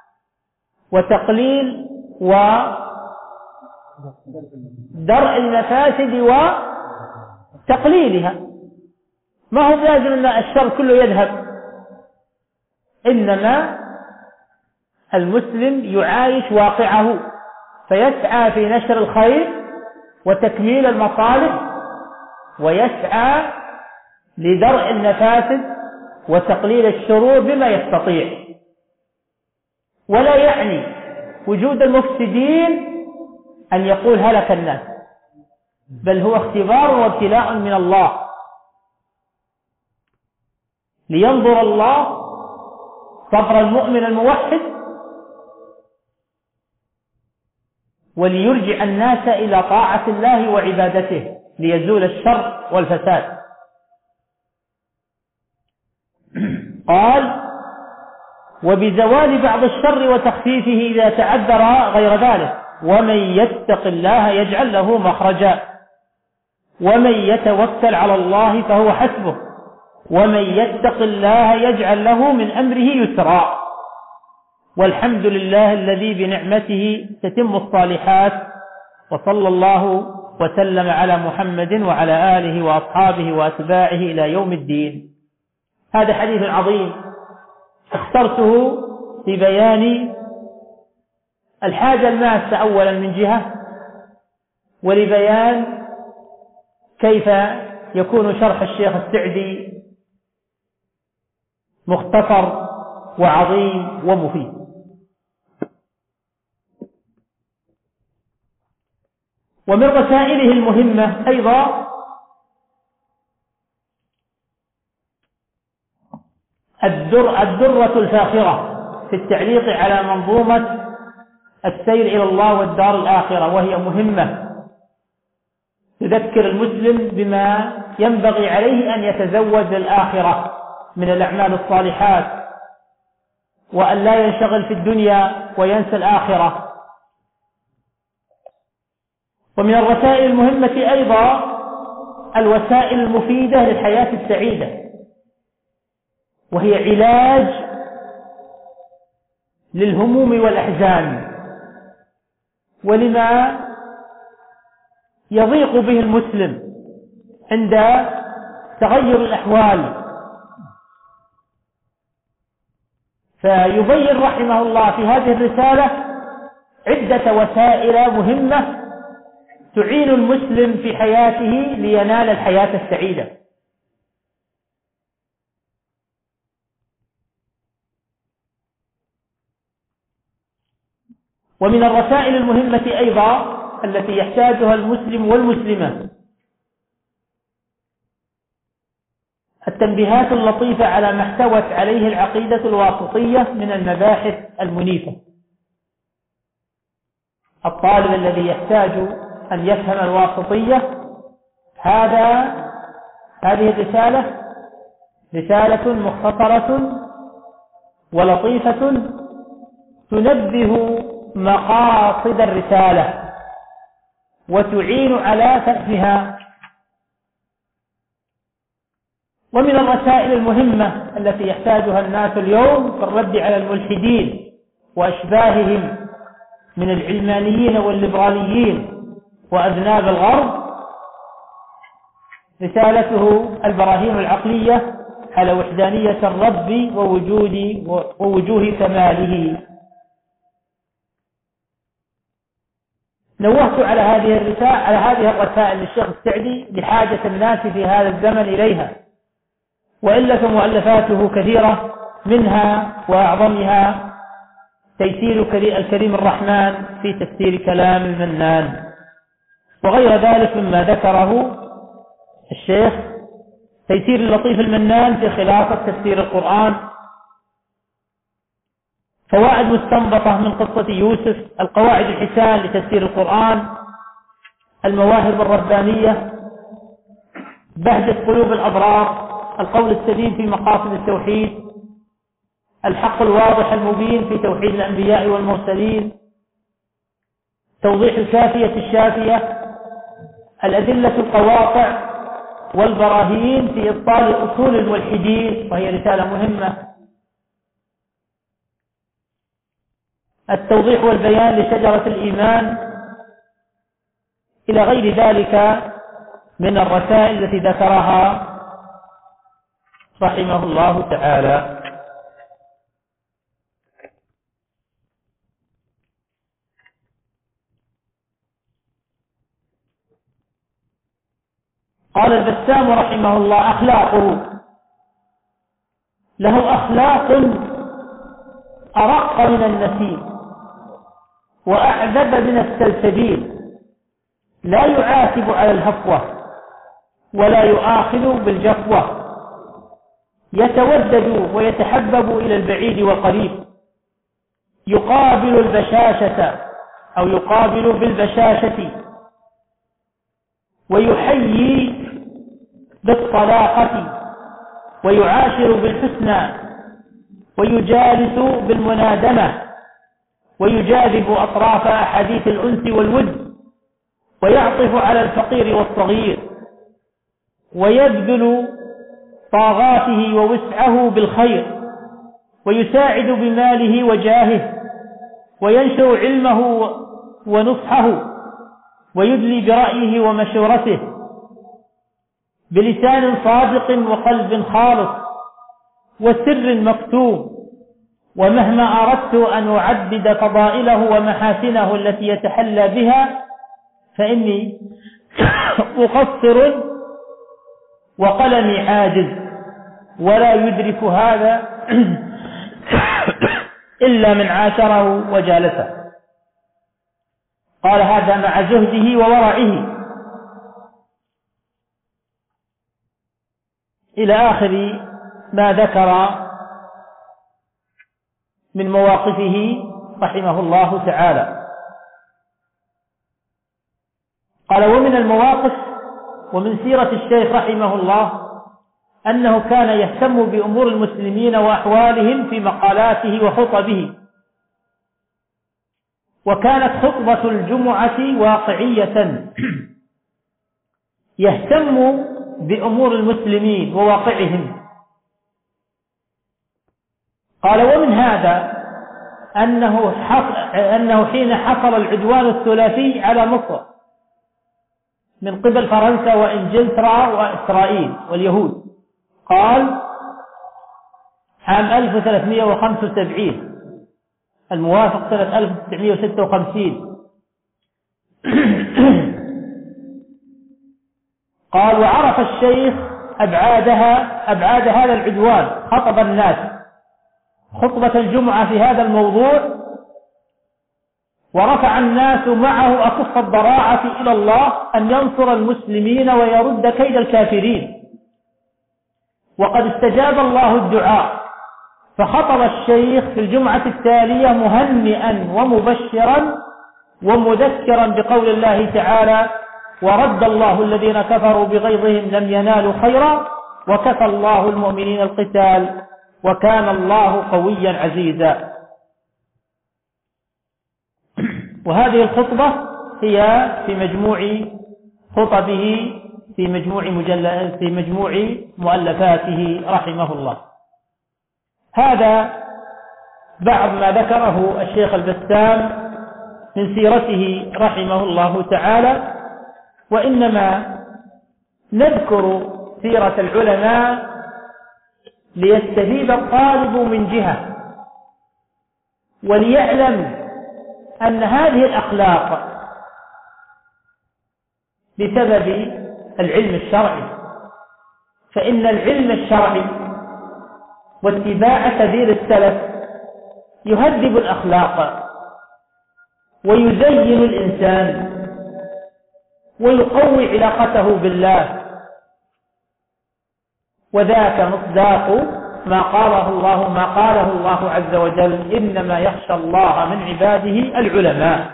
وتقليل ودرء المفاسد وتقليلها. ما هو لازم أن الشر كله يذهب، إنما المسلم يعايش واقعه فيسعى في نشر الخير وتكميل المصالح، ويسعى لدرء المفاسد وتقليل الشرور بما يستطيع. ولا يعني وجود المفسدين أن يقول هلك الناس، بل هو اختبار وابتلاء من الله لينظر الله صبر المؤمن الموحد وليرجع الناس إلى طاعة الله وعبادته ليزول الشر والفساد. قال وبزوال بعض الشر وتخفيفه إذا تعذر غير ذلك، ومن يتق الله يجعل له مخرجا، ومن يتوكل على الله فهو حسبه، ومن يتق الله يجعل له من أمره يسرا. والحمد لله الذي بنعمته تتم الصالحات، وصلى الله وسلم على محمد وعلى آله وأصحابه وأتباعه إلى يوم الدين. هذا حديث عظيم اخترته في بيان الحاجة الماسة أولا من جهة، ولبيان كيف يكون شرح الشيخ السعدي مختصر وعظيم ومفيد. ومن رسائله المهمة أيضا الدرة الفاخرة في التعليق على منظومة السير إلى الله والدار الآخرة، وهي مهمة تذكر المسلم بما ينبغي عليه أن يتزود للآخرة من الأعمال الصالحات، وأن لا ينشغل في الدنيا وينسى الآخرة. ومن الرسائل المهمة أيضا الوسائل المفيدة للحياة السعيدة، وهي علاج للهموم والأحزان ولما يضيق به المسلم عند تغير الأحوال. فيبين رحمه الله في هذه الرسالة عدة وسائل مهمة تعين المسلم في حياته لينال الحياة السعيدة. ومن الرسائل المهمة أيضا التي يحتاجها المسلم والمسلمة التنبيهات اللطيفة على ما احتوت عليه العقيدة الواسطية من المباحث المنيفة. الطالب الذي يحتاج أن يفهم الواسطية هذه الرسالة رسالة مختصرة ولطيفة تنبه مقاصد الرسالة وتعين على فهمها. ومن الرسائل المهمة التي يحتاجها الناس اليوم في الرد على الملحدين وأشباههم من العلمانيين والليبراليين وأذناب الغرب رسالته البراهين العقلية على وحدانية الرب ووجوه كماله. نوهت على هذه الرسائل للشيخ السعدي لحاجة الناس في هذا الزمن إليها، وإلا فمؤلفاته كثيرة، منها وأعظمها تيسير الكريم الرحمن في تفسير كلام المنان، وغير ذلك مما ذكره الشيخ تيسير اللطيف المنان في خلاصة تفسير القرآن، فوائد مستنبطة من قصة يوسف، القواعد الحسان لتفسير القرآن، المواهب الربانية، بهجة قلوب الأبرار، القول السديد في مقاصد التوحيد، الحق الواضح المبين في توحيد الأنبياء والمرسلين، توضيح الكافية الشافية، الأدلة القواطع والبراهين في إبطال أصول الملحدين وهي رسالة مهمة، التوضيح والبيان لشجرة الإيمان، إلى غير ذلك من الرسائل التي ذكرها رحمه الله تعالى. قال البسام رحمه الله: أخلاقه له أخلاق أرق من النسيم وأعذب من السلسبيل، لا يعاتب على الهفوة ولا يؤاخذ بالجفوة، يتودد ويتحبب إلى البعيد والقريب، يقابل بالبشاشة ويحيي بالطلاقة ويعاشر بالحسنى ويجالس بالمنادمة ويجاذب أطراف أحاديث الأنس والود ويعطف على الفقير والصغير ويبذل طاغاته ووسعه بالخير ويساعد بماله وجاهه وينشر علمه ونصحه ويدلي برأيه ومشورته بلسان صادق وقلب خالص وسر مكتوم. ومهما أردت أن أعدد فضائله ومحاسنه التي يتحلى بها فإني أقصر وقلمي عاجز، ولا يدرك هذا إلا من عاشره وجالسه. قال: هذا مع زهده وورعه، إلى آخر ما ذكر من مواقفه رحمه الله تعالى. قال: ومن المواقف ومن سيرة الشيخ رحمه الله أنه كان يهتم بأمور المسلمين وأحوالهم في مقالاته وخطبه، وكانت خطبة الجمعة واقعية، يهتم بأمور المسلمين وواقعهم، قال ومن هذا أنه حين حصل العدوان الثلاثي على مصر من قبل فرنسا وإنجلترا وإسرائيل واليهود، قال عام 1375 الموافق سنة 1956 قال وعرف الشيخ أبعاد هذا العدوان، خطب الناس خطبة الجمعة في هذا الموضوع، ورفع الناس معه أكف الضراعة إلى الله أن ينصر المسلمين ويرد كيد الكافرين، وقد استجاب الله الدعاء، فخطب الشيخ في الجمعة التالية مهنئا ومبشرا ومذكرا بقول الله تعالى ورد الله الذين كفروا بغيظهم لم ينالوا خيرا وكفى الله المؤمنين القتال وكان الله قويا عزيزا. وهذه الخطبة هي في مجموع خطبه في مجموع مؤلفاته رحمه الله. هذا بعض ما ذكره الشيخ البسام من سيرته رحمه الله تعالى، وإنما نذكر سيرة العلماء ليستفيد الطالب من جهة، وليعلم أن هذه الأخلاق بسبب العلم الشرعي، فإن العلم الشرعي واتباع سبيل السلف يهذب الأخلاق ويزين الإنسان ويقوي علاقته بالله، وذاك مصداق ما قاله الله عز وجل إنما يخشى الله من عباده العلماء.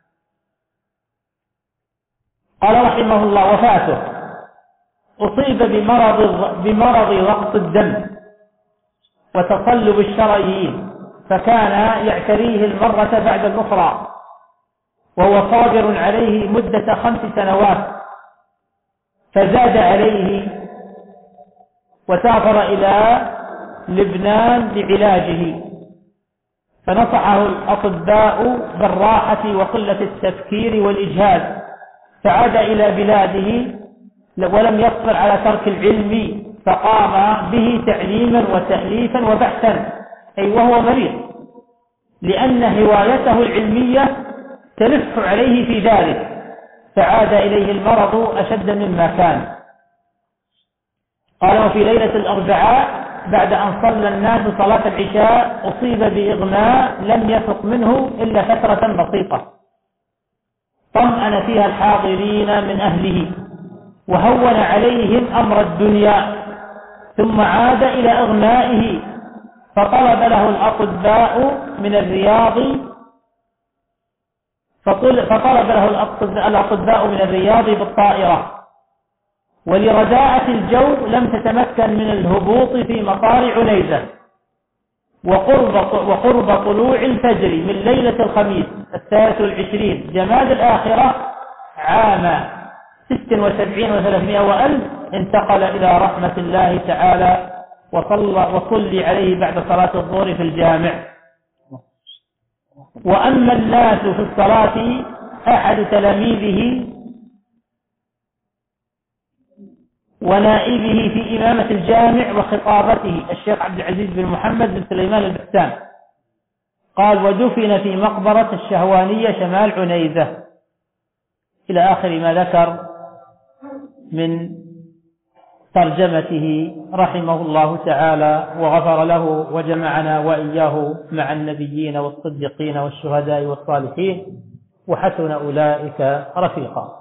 قال رحمه الله وفاته أصيب بمرض ضغط الدم وتصلب الشرايين، فكان يعتريه المرة بعد الأخرى، وهو صابر عليه مدة 5 سنوات، فزاد عليه وسافر إلى لبنان لعلاجه، فنصحه الأطباء بالراحة وقلة التفكير والإجهاد، فعاد إلى بلاده ولم يصبر على ترك العلم، فقام به تعليما وتأليفا وبحثا وهو مريض، لأن هوايته العلمية تلف عليه في ذلك، فعاد إليه المرض أشد مما كان. قال وفي ليلة الأربعاء بعد أن صلى الناس صلاة العشاء أصيب بإغماء لم يفق منه إلا فترة بسيطة، طمأن فيها الحاضرين من أهله وهون عليهم أمر الدنيا، ثم عاد إلى إغمائه، فطلب له الأطباء من الرياض بالطائرة، ولرداءة الجو لم تتمكن من الهبوط في مطار عنيزة، وقرب طلوع الفجر من ليلة الخميس 23 جماد الآخرة عام 76 و300 وألف انتقل إلى رحمة الله تعالى، وصلي عليه بعد صلاة الظهر في الجامع. وأما الناس في الصلاة أحد تلاميذه ونائبه في إمامة الجامع وخطابته الشيخ عبد العزيز بن محمد بن سليمان البسام، قال ودفن في مقبرة الشهوانية شمال عنيزة، إلى آخر ما ذكر من ترجمته رحمه الله تعالى، وغفر له وجمعنا وإياه مع النبيين والصديقين والشهداء والصالحين وحسن أولئك رفيقا.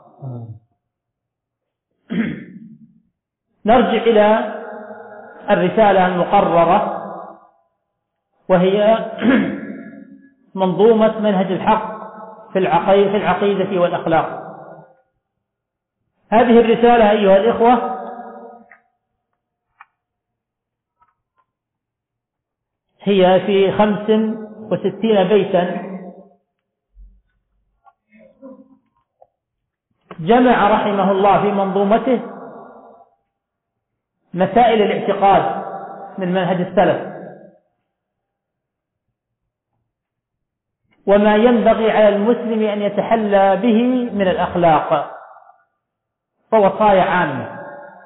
نرجع إلى الرسالة المقررة، وهي منظومة منهج الحق في العقيدة والأخلاق. هذه الرسالة أيها الإخوة هي في 65 بيتا، جمع رحمه الله في منظومته مسائل الاعتقاد من منهج السلف، وما ينبغي على المسلم أن يتحلى به من الأخلاق، فوصايا عامة.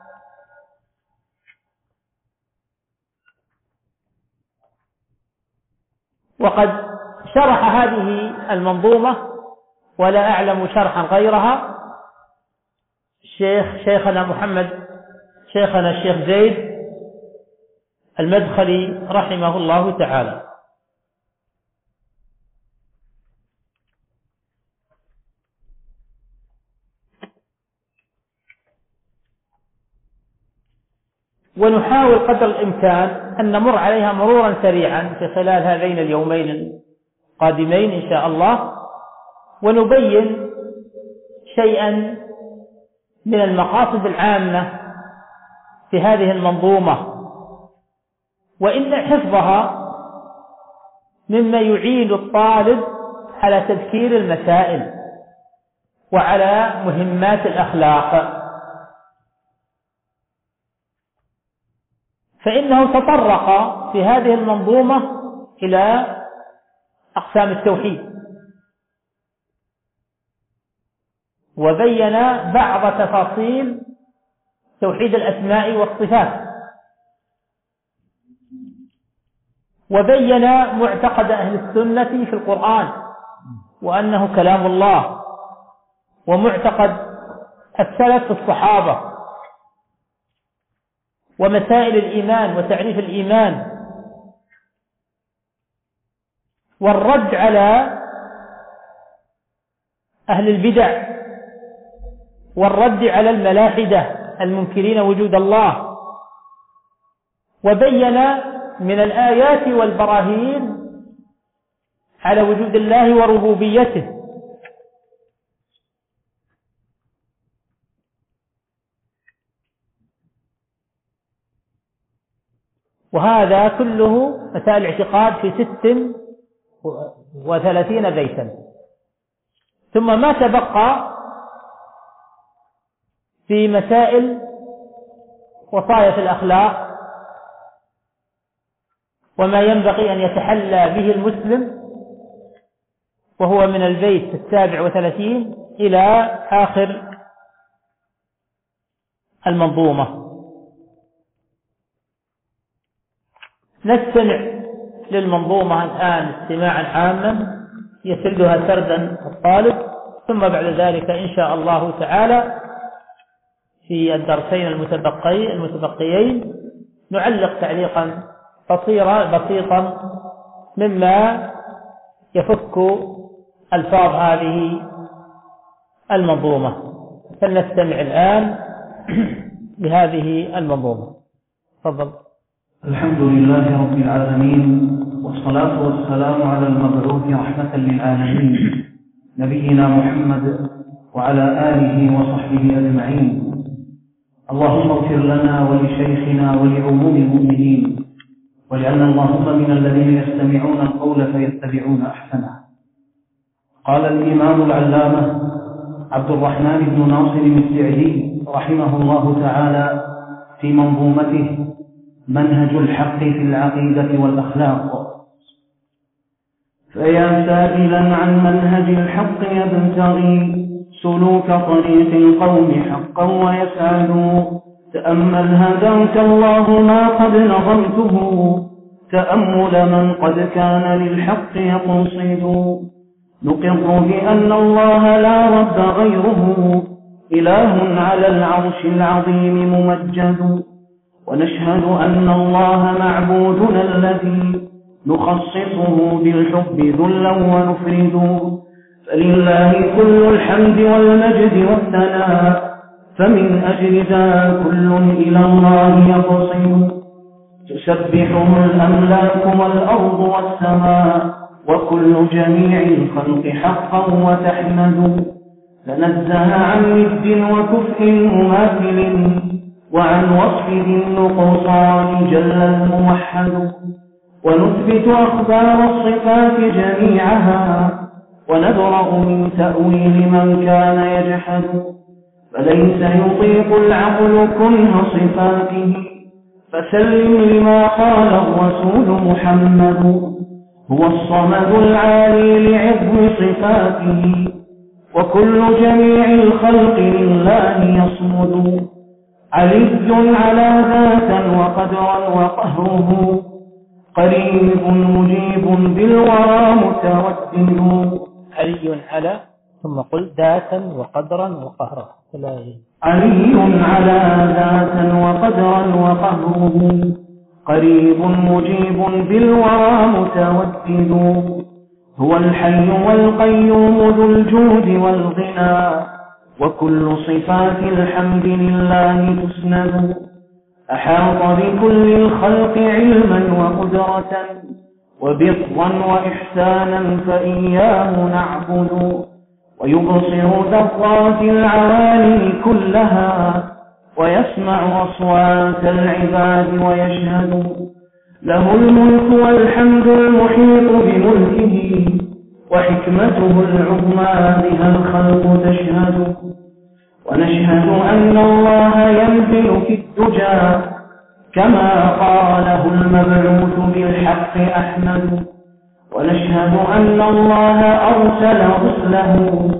وقد شرح هذه المنظومة ولا أعلم شرحا غيرها شيخنا الشيخ زيد المدخلي رحمه الله تعالى. ونحاول قدر الإمكان أن نمر عليها مرورا سريعا في خلال هذين اليومين القادمين إن شاء الله، ونبين شيئا من المقاصد العامة في هذه المنظومة، وإن حفظها مما يعين الطالب على تذكير المسائل وعلى مهمات الأخلاق، فإنه تطرق في هذه المنظومة إلى أقسام التوحيد، وبين بعض تفاصيل توحيد الأسماء والصفات، وبين معتقد أهل السنة في القرآن وأنه كلام الله، ومعتقد السلف في الصحابة، ومسائل الإيمان وتعريف الإيمان، والرد على أهل البدع، والرد على الملاحدة المنكرين وجود الله، وبين من الآيات والبراهين على وجود الله وربوبيته، وهذا كله مسائل الاعتقاد في 36 بيتا. ثم ما تبقى في مسائل وصايا في الأخلاق وما ينبغي أن يتحلى به المسلم، وهو من البيت 37 إلى آخر المنظومة. نستمع للمنظومة الآن استماعا عاما يسردها سردا الطالب، ثم بعد ذلك إن شاء الله تعالى في الدرسين المتبقيين نعلق تعليقا بسيطا مما يفك ألفاظ هذه المنظومة. فلنستمع الآن لهذه المنظومة. تفضل. الحمد لله رب العالمين، والصلاة والسلام على المبعوث رحمة للعالمين نبينا محمد وعلى آله وصحبه أجمعين. اللهم اغفر لنا ولشيخنا ولعموم المؤمنين، واجعلنا اللهم من الذين يستمعون القول فيتبعون أحسنه. قال الإمام العلامة عبد الرحمن بن ناصر السعدي رحمه الله تعالى في منظومته منهج الحق في العقيدة والأخلاق: فيا سائلا عن منهج الحق يبتغي سلوك طريق القوم حقا ويسعدوا، تأمل هداك الله ما قد نظمته، تأمل من قد كان للحق يقصد. نقر بأن الله لا رب غيره، إله على العرش العظيم ممجد، ونشهد أن الله معبودنا الذي نخصصه بالحب ذلا ونفرد، فلله كل الحمد والمجد والثناء، فمن أجل ذا كل إلى الله يقصد. تسبحه الأملاك والأرض والسماء، وكل جميع الخلق حقا وتحمد، تنزه عن ند وكفء مماثل، وعن وصف ذي النقصان جل الموحد. ونثبت أخبار الصفات جميعها، ونبرأ من تأويل من كان يجحد، فليس يطيق العقل كنه صفاته، فسلم لما قال الرسول محمد. هو الصمد العالي لعظم صفاته، وكل جميع الخلق لله يصمد. علي على ذاتا وقدرا وقهره، قريب مجيب بالورى متودد. علي على، ثم قل ذاتا وقدرا وقهرا. علي على ذاتا وقدرا وقهره، قريب مجيب بالورى متودد. هو الحي والقيوم ذو الجود والغنى، وكل صفات الحمد لله تسند. أحاط بكل الخلق علما وقدرة، وبطا وإحسانا فإياه نعبد. ويبصر ذرات العوالم كلها، ويسمع أصوات العباد ويشهد. له الملك والحمد المحيط بملكه، وحكمته العظمى بها الخلق تشهد. ونشهد أن الله ينزل في الدجى، كما قاله المبعوث بالحق أحمد. ونشهد أن الله أرسل رسله،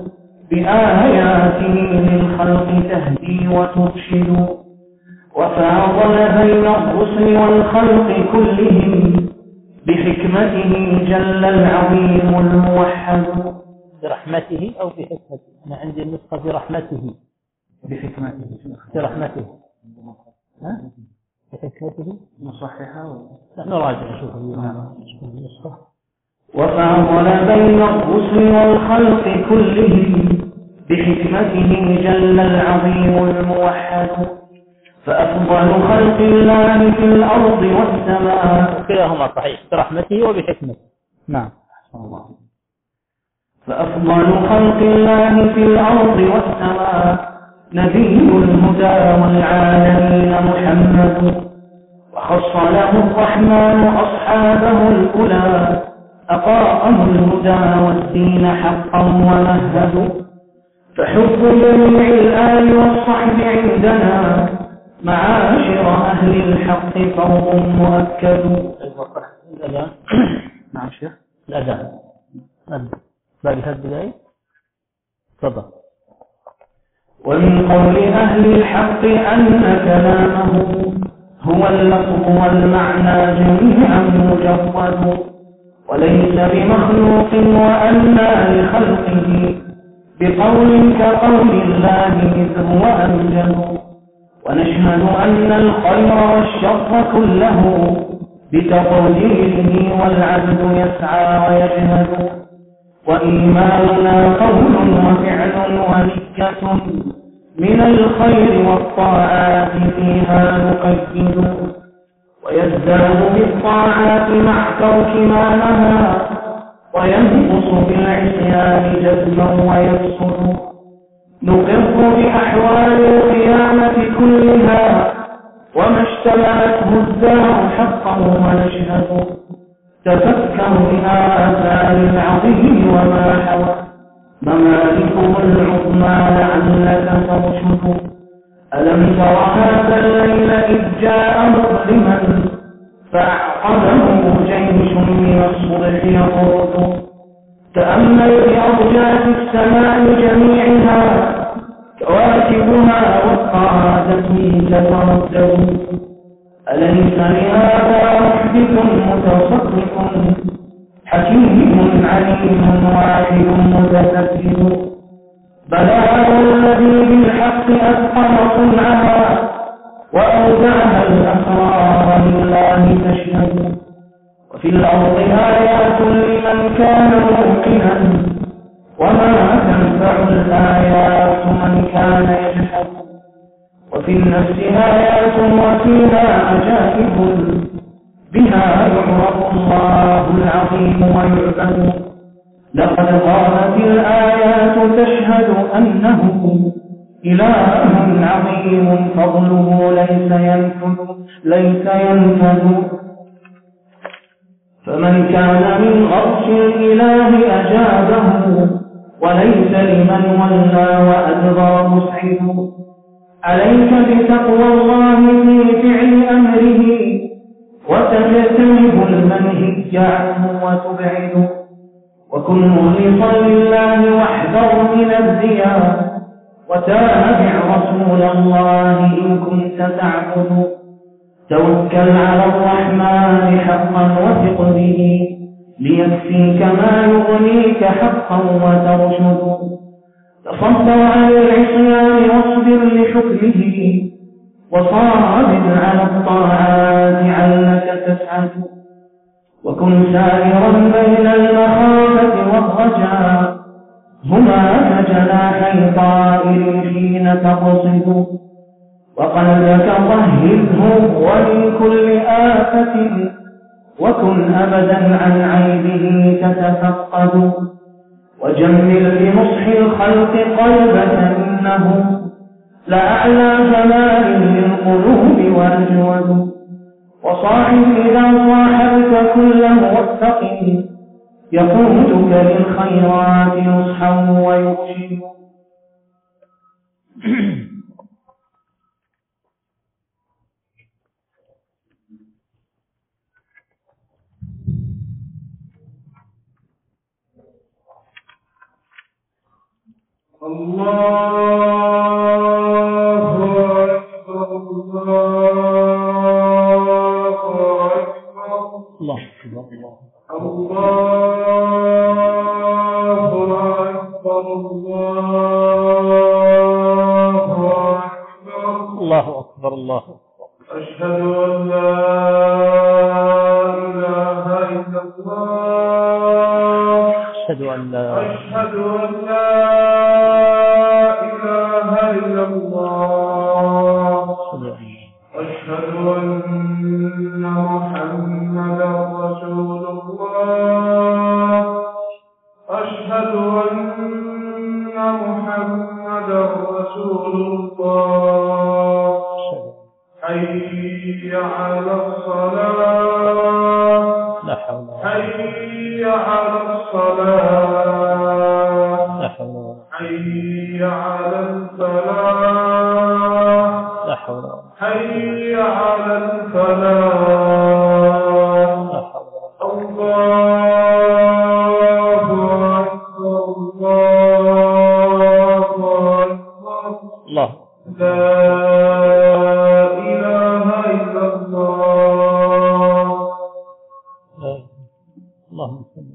بآياته للخلق تهدي وترشد. وفاضل بين الرسل والخلق كلهم، بحكمته جل العظيم الموحد. برحمته أو بحكمته؟ أنا عندي النسخة برحمته. بحكمته. برحمته. ها؟ بحكمته؟ نصححها نراجع نشوف النسخة. وفاضل بين الرسل والخلق كلهم، بحكمته جل العظيم الموحد. فأفضل خلق الله في الأرض والسماء. كلاهما صحيح، برحمته وبحكمته. نعم. فأفضل خلق الله في الأرض والسماء، نبي الهدى والعالمين محمد. وخص له الرحمن أصحابه الأولى، أقاموا الهدى والدين حقا ومهدوا. فحب جميع الآل والصحب عندنا، معاشر أهل الحق فرض مؤكد. الأذان. نعم شيخ. الأذان بعد هذا البداية. تفضل. ومن قول أهل الحق أن كلامه، هو اللفظ والمعنى جميعا مجرد، وليس بمخلوق وأنى لخلقه، بقول كقول الله إذ هو أنجد. ونشهد أن الخير والشر كله، بتقديره والعبد يسعى ويجهد. وإيماننا قول وفعل ونية، من الخير والطاعات فيها نقيد. ويزداد بالطاعات مع ترك ما نهى، وينقص بالعصيان جزما ويفسد. نقر بأحوال القيامة كلها، وما اشتملته الدار حقا ونشهد. تفكر بآثار العظيم وما حوى، ممالكه العظمى لعلك ترشد. ألم تر هذا الليل إذ جاء مظلما، فأعقبه جيش من الصبح يطرد. تأمل بأرجاء السماء جميعها، كواكبها والقادة تتردد. أليس لهذا محدث متصدق، حكيم عليم واحد متسدد. بلاغ الذي بالحق أتقن صنعها، وأودعها الأسرار لله تشهد. وفي الأرض آيات لمن كان موقنا، وما تنفع الآيات من كان يجحد. وفي النفس آيات وفيها عجائب، بها يعرف الله العظيم ويعبد. لقد قامت الآيات تشهد أنه إله عظيم، فضله ليس ينفذ. فمن كان من غرش الإله أجابه، وليس لمن ولى وأدبر مسعد. عليك بتقوى الله في فعل أمره، وتجتنب المنهي عنه وتبعد، وكن مخلصا لله واحذر من الرياء، وتابع رسول الله إن كنت تعبد. توكل على الرحمن حقا وثق به، ليكفيك ما يغنيك حقا وترشد. تصبر عن العصيان واصبر لحكمه، وصابر على الطاعات علك تسعد. وكن سائرا بين المخافة والرجاء، هما كجناحي طائر حين تقصد. وقلبك طهره ومن كل آفة، وكن أبدا عن عيبه تتفقد. وجمل بنصح الخلق قلبك، إنه لأعلى جمال للقلوب وأجود. وصاحب إذا صاحبت كل موفق، يقودك للخيرات نصحا ويرشد. الله أكبر الله أكبر. أشهد أن لا إله إلا الله. أشهد أن لا إله إلا الله. أشهد أن محمدا رسول الله. أشهد أن محمدا رسول الله. حي على الصلاة. حي على الصلاة. حي على الفلاح. حي على الفلاح. الله أكبر الله أكبر. الله لا إله إلا الله. اللهم صل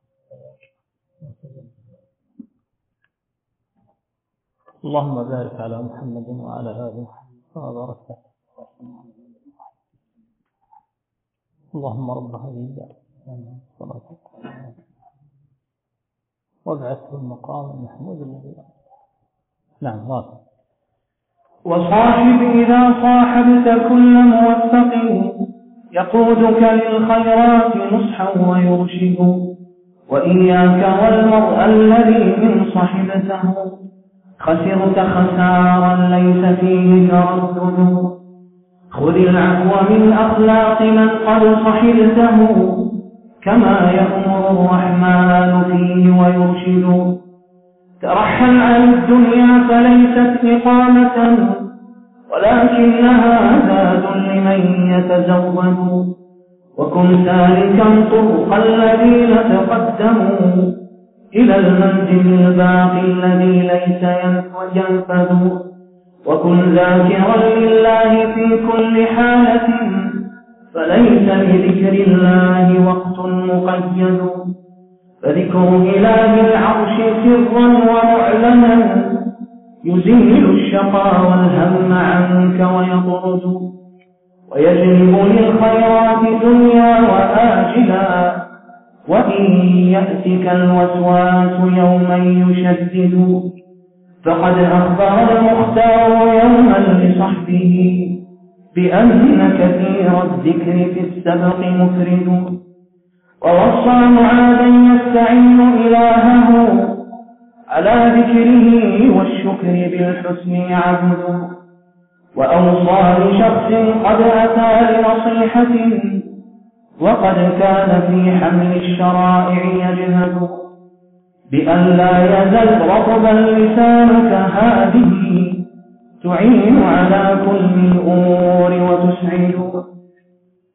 اللهم بارك على محمد وعلى آل محمد كما باركت. اللهم رب هذه الصلاة وابعثه المقام المحمود الذي. نعم. وصاحب إذا صاحبت كل موفق، يقودك للخيرات نصحا ويرشد. وإياك والمرء الذي إن صحبته، خسرت خسارا ليس فيه تردد. خذ العفو من أخلاق من قد صحبته، كما يأمر الرحمن فيه ويرشد. ترحل عن الدنيا فليست إقامة، ولكنها زاد لمن يتزود. وكن سالكا طرق الذين تقدموا، إلى المنزل الباقي الذي ليس ينفذ. وكن ذاكرا لله في كل حالة، فليس لذكر الله وقت مقيد. فذكر إله العرش سرا ومعلنا، يزيل الشقى والهم عنك ويطرد. ويجلب للخيرات دنيا وآجلا، وإن يأتك الوسواس يوما يشدد. فقد أخبر المختار يوما لصحبه، بأن كثير الذكر في السبق مفرد. ووصى معاذا يستعين إلهه، على ذكره والشكر بالحسن يعبد. وأوصى لشخص قد أتى لنصيحة، وقد كان في حمل الشرائع يجهد. بأن لا يزل رطبا لسانك هذه، تعين على كل الأمور وتسعد.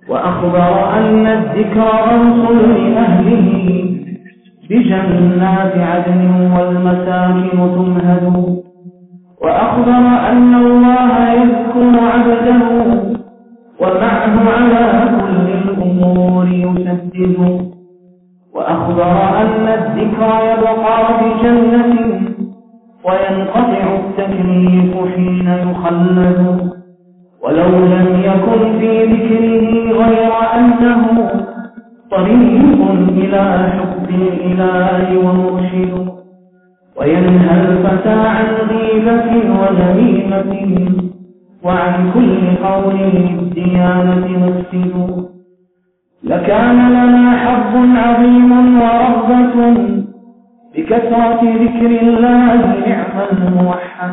وأخبر أن الذكر غوص لأهله بجنات عدن والمساكن تمهد، وأخبر أن الله يذكر عبده ومعه على كل الأمور يسدد، وأخبر أن الذكر يبقى بجنة وينقطع التكليف حين يخلد، ولو لم يكن في ذكره غير أنه طريق إلى حب الإله ومرشد، وينهى الفتى عن غيبة ونميمة وعن كل قول للديانة مفسد، لكان لنا حظ عظيم ورغبة بكثرة ذكر الله نعم الموحد،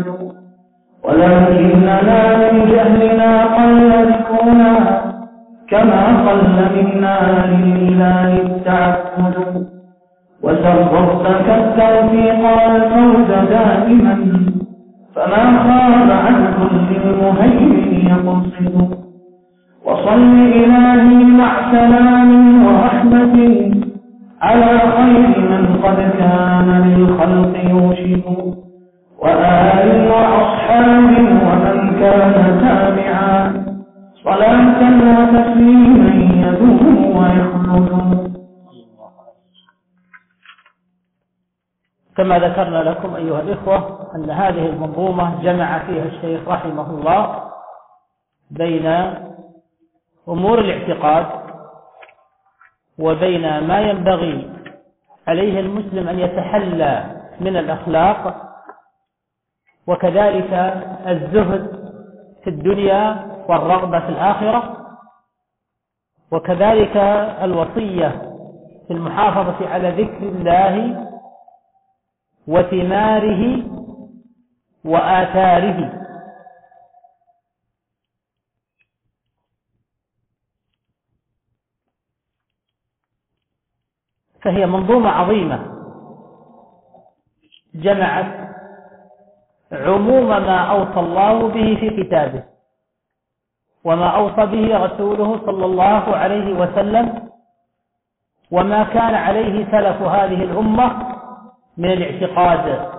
ولكننا من جهلنا قل ذكرنا كما قل منا لله التعبد، وسررتك التوفيق والفوز دائما فما خاب عن كل المهيمن يقصد، وصل إلهي مع سلام ورحمة على خير من قد كان للخلق يرشد، وآل وأصحاب ومن كان تابعا صلاة وتسليما يدوم ويخلد. كما ذكرنا لكم أيها الإخوة أن هذه المنظومة جمع فيها الشيخ رحمه الله بين أمور الاعتقاد وبين ما ينبغي عليه المسلم أن يتحلى من الأخلاق، وكذلك الزهد في الدنيا والرغبة في الآخرة، وكذلك الوصية في المحافظة على ذكر الله وثماره وآثاره. فهي منظومة عظيمة جمعت عموم ما أوصى الله به في كتابه وما أوصى به رسوله صلى الله عليه وسلم وما كان عليه سلف هذه الأمة من الاعتقاد.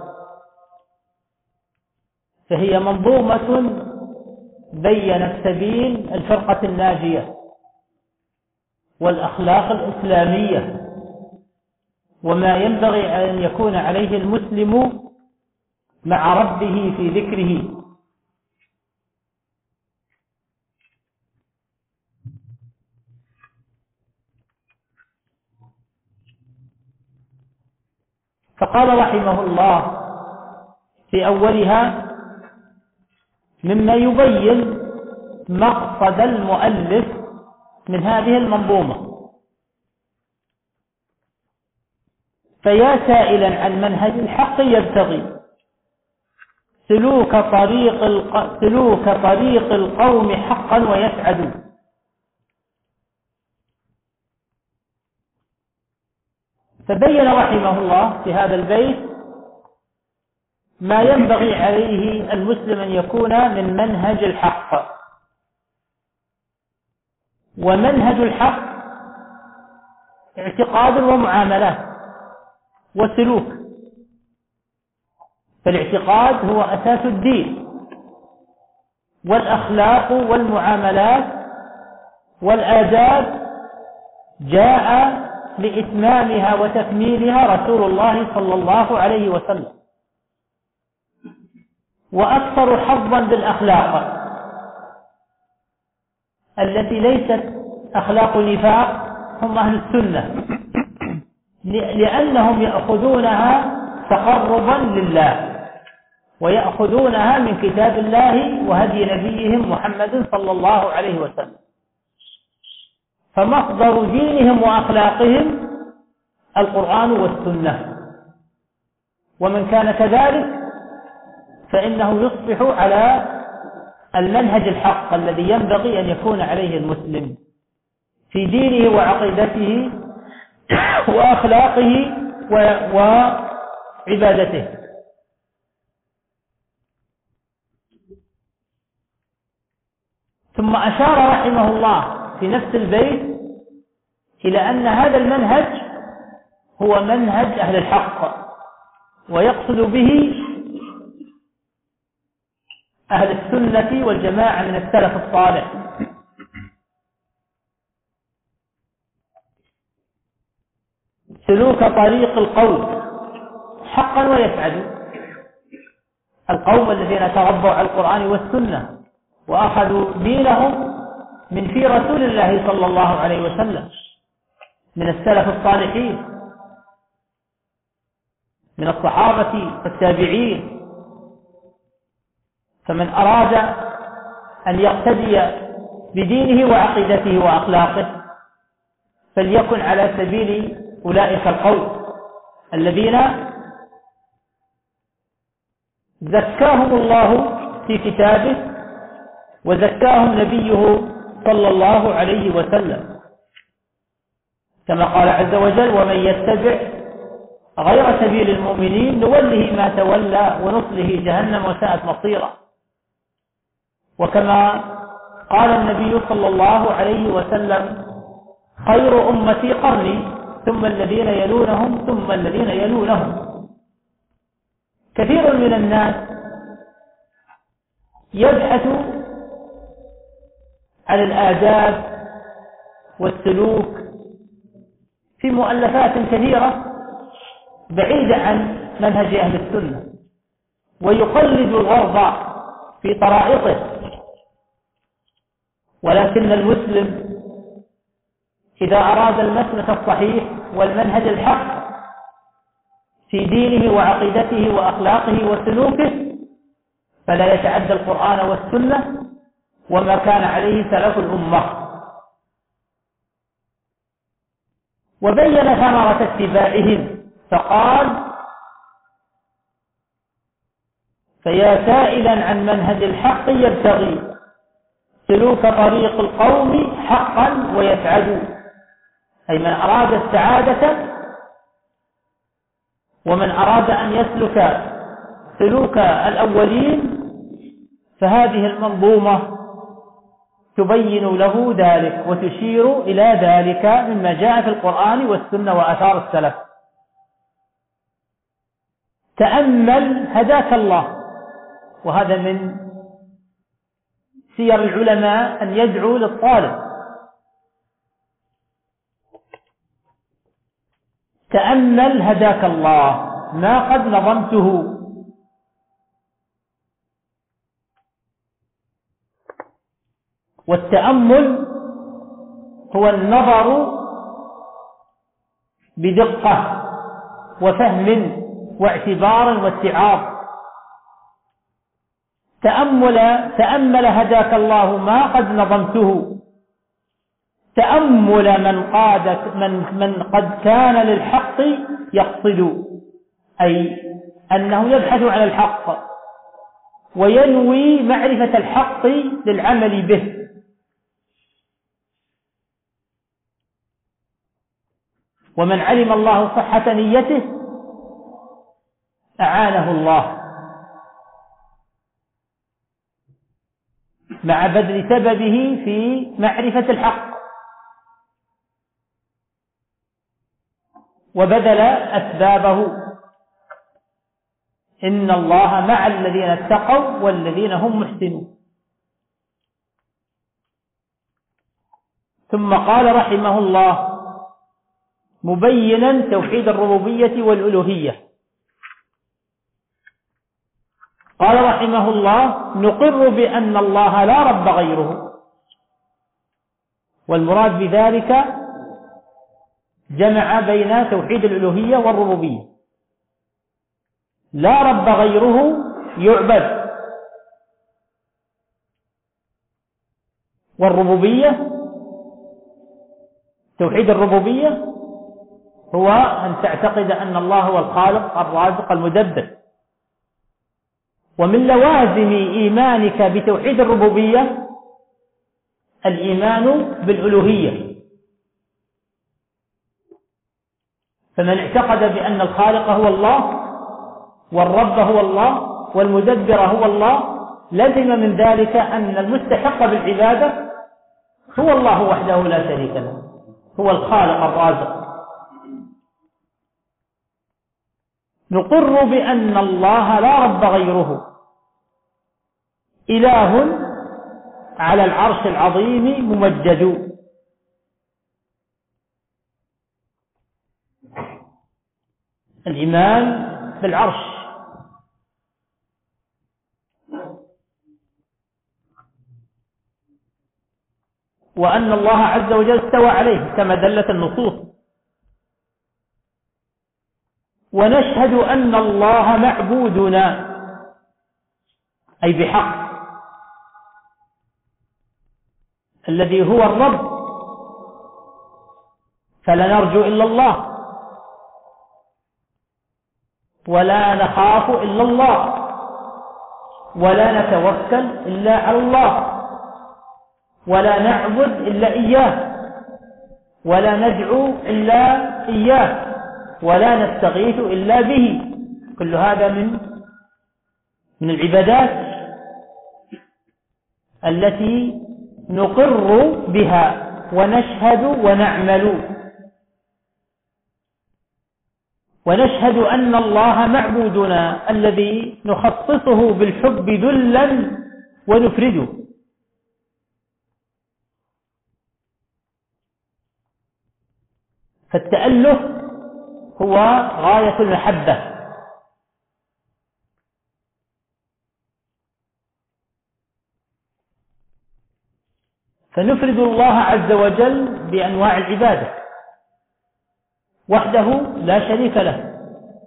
فهي منظومة بينت سبيل الفرقة الناجية والأخلاق الإسلامية وما ينبغي أن يكون عليه المسلم مع ربه في ذكره. فقال رحمه الله في أولها مما يبين مقصد المؤلف من هذه المنظومة: فيا سائلا عن منهج الحق يبتغي سلوك طريق القوم حقا ويسعد. فبين رحمه الله في هذا البيت ما ينبغي عليه المسلم أن يكون من منهج الحق. ومنهج الحق اعتقاد ومعاملات وسلوك. فالاعتقاد هو أساس الدين، والأخلاق والمعاملات والآداب جاء لإتمامها وتكميلها رسول الله صلى الله عليه وسلم. وأكثر حظا بالأخلاق التي ليست أخلاق نفاق هم أهل السنة، لأنهم يأخذونها تقربا لله ويأخذونها من كتاب الله وهدي نبيهم محمد صلى الله عليه وسلم. فمصدر دينهم وأخلاقهم القرآن والسنة، ومن كان كذلك فإنه يصبح على المنهج الحق الذي ينبغي أن يكون عليه المسلم في دينه وعقيدته وأخلاقه وعبادته. ثم أشار رحمه الله في نفس البيت إلى أن هذا المنهج هو منهج أهل الحق، ويقصد به أهل السنة والجماعة من السلف الصالح. سلوك طريق القوم حقا ويسعد، القوم الذين تربوا على القرآن والسنة وأخذوا دينهم من في رسول الله صلى الله عليه وسلم، من السلف الصالحين من الصحابة والتابعين. فمن أراد أن يقتدي بدينه وعقيدته وأخلاقه فليكن على سبيل أولئك القوم الذين زكاهم الله في كتابه وزكاهم نبيه صلى الله عليه وسلم، كما قال عز وجل: ومن يتبع غير سبيل المؤمنين نوله ما تولى ونصله جهنم وساءت مصيرا. وكما قال النبي صلى الله عليه وسلم: خير أمتي قرني ثم الذين يلونهم ثم الذين يلونهم. كثير من الناس يبحث عن الآداب والسلوك في مؤلفات كثيرة بعيدة عن منهج أهل السنة، ويقلد الغرب في طرائقه. ولكن المسلم إذا أراد المسلك الصحيح والمنهج الحق في دينه وعقيدته وأخلاقه وسلوكه فلا يتعدى القرآن والسنة وما كان عليه سلف الأمة. وبين ثمرة اتباعهم فقال: فيا سائلا عن منهج الحق يبتغي سلوك طريق القوم حقا ويسعد، أي من أراد السعادة ومن أراد أن يسلك سلوك الأولين فهذه المنظومة تبين له ذلك وتشير إلى ذلك مما جاء في القرآن والسنة وآثار السلف. تأمل هداك الله، وهذا من سير العلماء أن يدعو للطالب. تأمل هداك الله ما قد نظمته. والتأمل هو النظر بدقة وفهم واعتبار واتعاظ. تأمل هداك الله ما قد نظمته، تأمل من قد كان للحق يقصد، أي أنه يبحث عن الحق وينوي معرفة الحق للعمل به. ومن علم الله صحة نيته أعانه الله مع بذل سببه في معرفة الحق، وبذل أسبابه. إن الله مع الذين اتقوا والذين هم محسنون. ثم قال رحمه الله مبينا توحيد الربوبية والألوهية، قال رحمه الله: نقر بأن الله لا رب غيره. والمراد بذلك جمع بين توحيد الألوهية والربوبية. لا رب غيره يعبد، والربوبية توحيد الربوبية هو أن تعتقد أن الله هو الخالق الرازق المدبر. ومن لوازم إيمانك بتوحيد الربوبية الإيمان بالألوهية. فمن اعتقد بأن الخالق هو الله والرب هو الله والمدبر هو الله لزم من ذلك أن المستحق بالعبادة هو الله وحده لا شريك له، هو الخالق الرازق. نقر بأن الله لا رب غيره، إله على العرش العظيم ممجد. الإيمان بالعرش، وأن الله عز وجل استوى عليه كما دلت النصوص. ونشهد أن الله معبودنا أي بحق، الذي هو الرب، فلا نرجو إلا الله ولا نخاف إلا الله ولا نتوكل إلا على الله ولا نعبد إلا إياه ولا ندعو إلا إياه ولا نستغيث إلا به. كل هذا من العبادات التي نقر بها ونشهد ونعمل. ونشهد أن الله معبودنا الذي نخصصه بالحب ذلا ونفرده. فالتأله هو غاية المحبة، فنفرد الله عز وجل بأنواع العبادة وحده لا شريك له،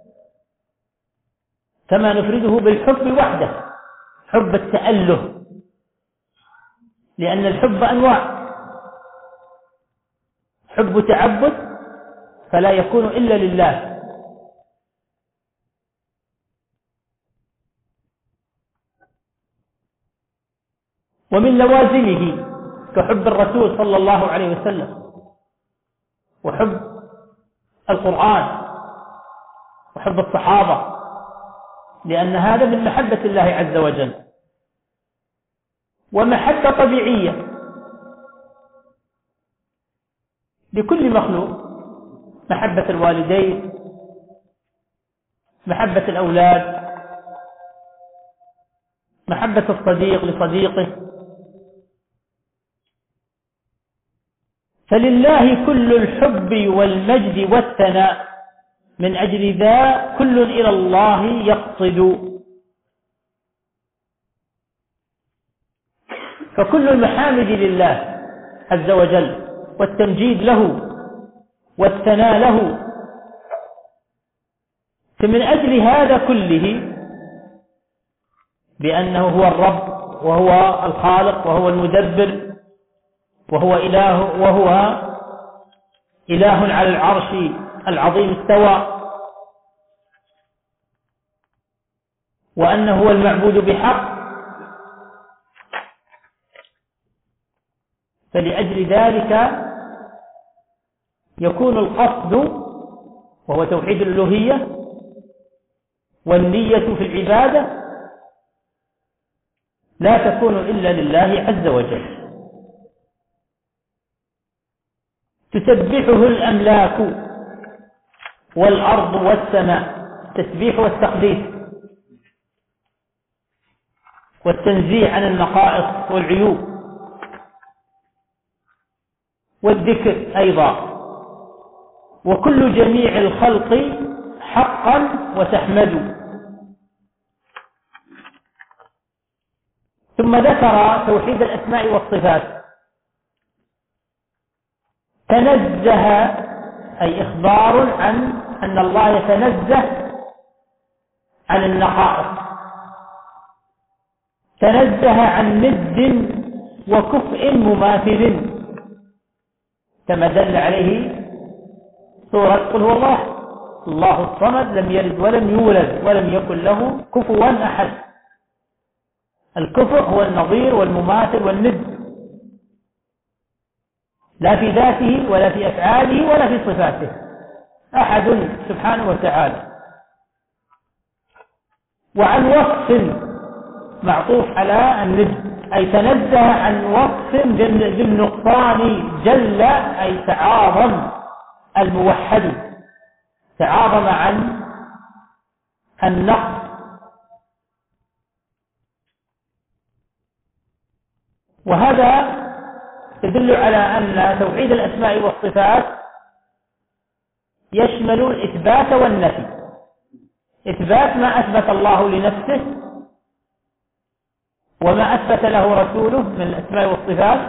كما نفرده بالحب وحده، حب التأله، لأن الحب أنواع: حب تعبد فلا يكون إلا لله، ومن لوازمه كحب الرسول صلى الله عليه وسلم وحب القرآن وحب الصحابة، لأن هذا من محبة الله عز وجل. ومحبة طبيعية لكل مخلوق: محبة الوالدين، محبة الأولاد، محبة الصديق لصديقه. فلله كل الحب والمجد والثناء، من أجل ذا كل إلى الله يقصد. فكل المحامد لله عز وجل والتمجيد له والثناء له. فمن أجل هذا كله، بأنه هو الرب وهو الخالق وهو المدبر وهو إله على العرش العظيم استوى، وأنه هو المعبود بحق، فلأجل ذلك يكون القصد وهو توحيد الألوهية والنية في العبادة لا تكون إلا لله عز وجل. تسبحه الأملاك والأرض والسماء، التسبيح والتقديس والتنزيه عن النقائص والعيوب، والذكر أيضا، وكل جميع الخلق حقا وتحمد. ثم ذكر توحيد الأسماء والصفات. تنزه أي إخبار عن أن الله يتنزه عن النقائص، تنزه عن ند وكفء مماثل، كما دل عليه سورة قل هو الله الله الصمد لم يلد ولم يولد ولم يكن له كفوا أحد. الكفء هو النظير والمماثل والند، لا في ذاته ولا في أفعاله ولا في صفاته أحد سبحانه وتعالى. وعن وصف معطوف على الند، أي تنزه عن وصف بالنقصان جل، أي تعاظم الموحد، تعاظم عن النقص. وهذا يدل على أن توحيد الأسماء والصفات يشمل الإثبات والنفي. إثبات ما أثبت الله لنفسه وما أثبت له رسوله من الأسماء والصفات،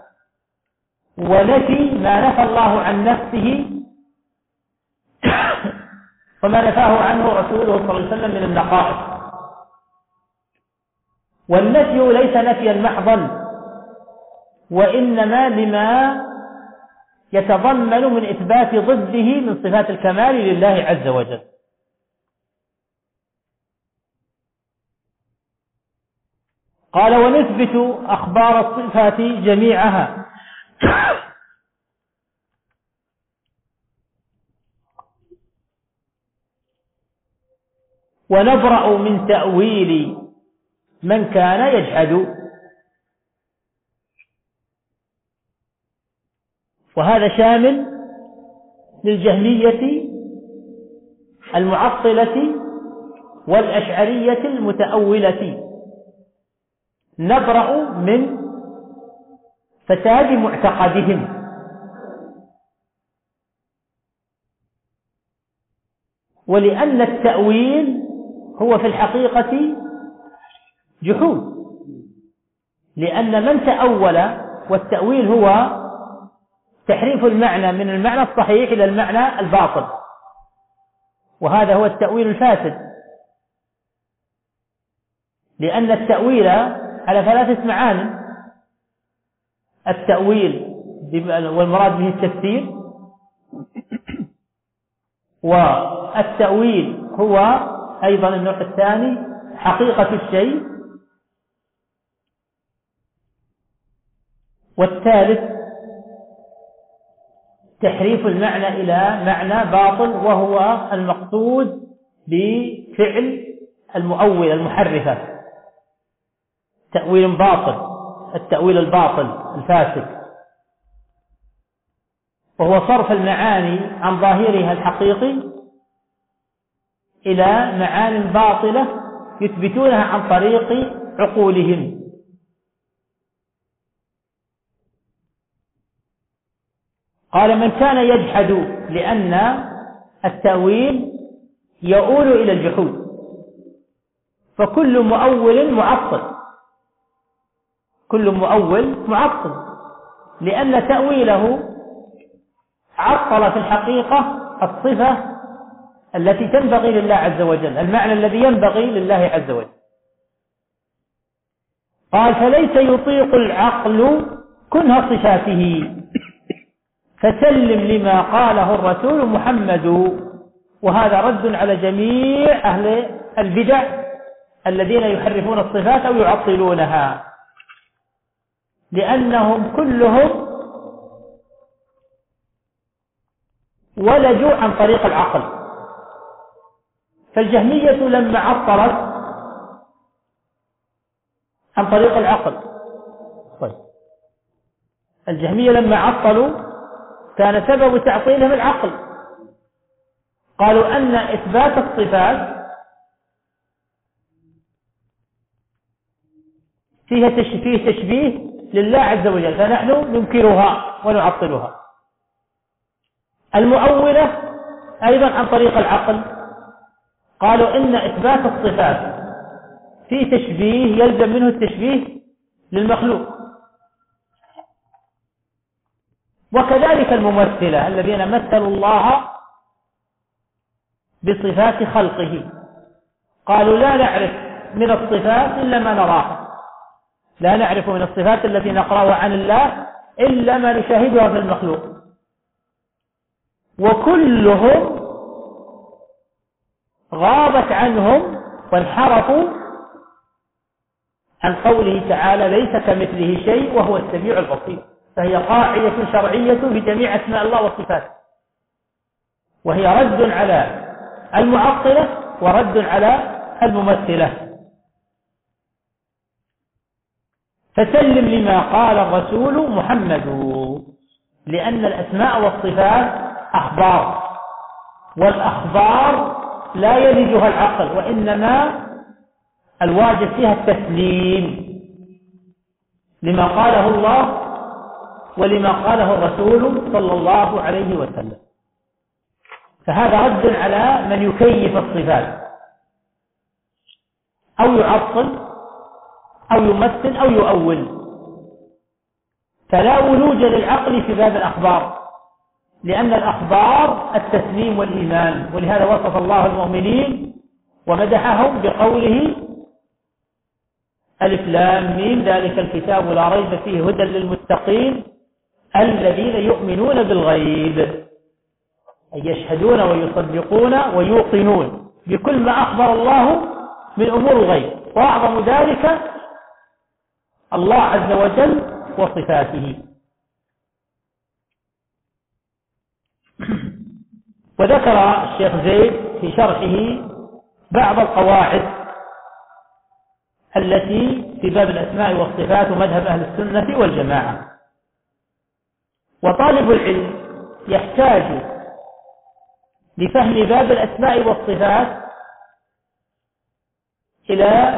ونفي ما نفى الله عن نفسه وما نفاه عنه رسوله صلى الله عليه وسلم من النقائص. والنفي ليس نفيا محضا، وإنما لما يتضمن من إثبات ضده من صفات الكمال لله عز وجل. قال: ونثبت أخبار الصفات جميعها ونبرأ من تأويل من كان يجحد. وهذا شامل للجهمية المعطلة والأشعرية المتأولة. نبرأ من فساد معتقدهم، ولأن التأويل هو في الحقيقة جحود، لأن من تأول، والتأويل هو تحريف المعنى من المعنى الصحيح إلى المعنى الباطل، وهذا هو التأويل الفاسد، لأن التأويل على 3 معاني: التأويل والمراد به التفسير، والتأويل هو أيضا النوع الثاني حقيقة الشيء، والثالث تحريف المعنى إلى معنى باطل، وهو المقصود بفعل المؤول المحرفة، تأويل باطل، التأويل الباطل الفاسد، وهو صرف المعاني عن ظاهرها الحقيقي إلى معاني باطلة يثبتونها عن طريق عقولهم. قال: من كان يجحد، لأن التأويل يؤول إلى الجحود، فكل مؤول معطل، كل مؤول معطل، لأن تأويله عطل في الحقيقة الصفة التي تنبغي لله عز وجل، المعنى الذي ينبغي لله عز وجل. قال: فليس يطيق العقل كنه صفاته، فسلم لما قاله الرسول محمد. وهذا رد على جميع أهل البدع الذين يحرفون الصفات أو يعطلونها، لأنهم كلهم ولجوا عن طريق العقل. فالجهمية لما عطلت عن طريق العقل، الجهمية لما عطلوا كان سبب تعطيلهم العقل. قالوا أن إثبات الصفات فيه تشبيه لله عز وجل، فنحن ننكرها ونعطلها. المؤولة أيضا عن طريق العقل قالوا إن إثبات الصفات فيه تشبيه يلزم منه التشبيه للمخلوق. وكذلك الممثلة الذين مثلوا الله بصفات خلقه، قالوا لا نعرف من الصفات إلا ما نراها، لا نعرف من الصفات التي نقرأها عن الله إلا ما نشاهدها في المخلوق. وكلهم غابت عنهم وانحرفوا عن قوله تعالى: ليس كمثله شيء وهو السميع البصير. فهي قاعدة شرعية في جميع أسماء الله وصفاته، وهي رد على المعطلة ورد على الممثلة. فسلم لما قال الرسول محمد، لأن الأسماء والصفات أخبار، والأخبار لا يلجها العقل، وإنما الواجب فيها التسليم لما قاله الله ولما قاله الرسول صلى الله عليه وسلم. فهذا رد على من يكيف الصفات أو يعطل أو يمثل أو يؤول. فلا ولوج للعقل في باب الأخبار، لأن الأخبار التسليم والإيمان، ولهذا وصف الله المؤمنين ومدحهم بقوله ألف لام ميم ذلك الكتاب لا ريب فيه هدى للمتقين الذين يؤمنون بالغيب، أي يشهدون ويصدقون ويوقنون بكل ما أخبر الله من أمور الغيب، وأعظم ذلك الله عز وجل وصفاته. وذكر الشيخ زيد في شرحه بعض القواعد التي في باب الأسماء والصفات ومذهب أهل السنة والجماعة. وطالب العلم يحتاج لفهم باب الأسماء والصفات إلى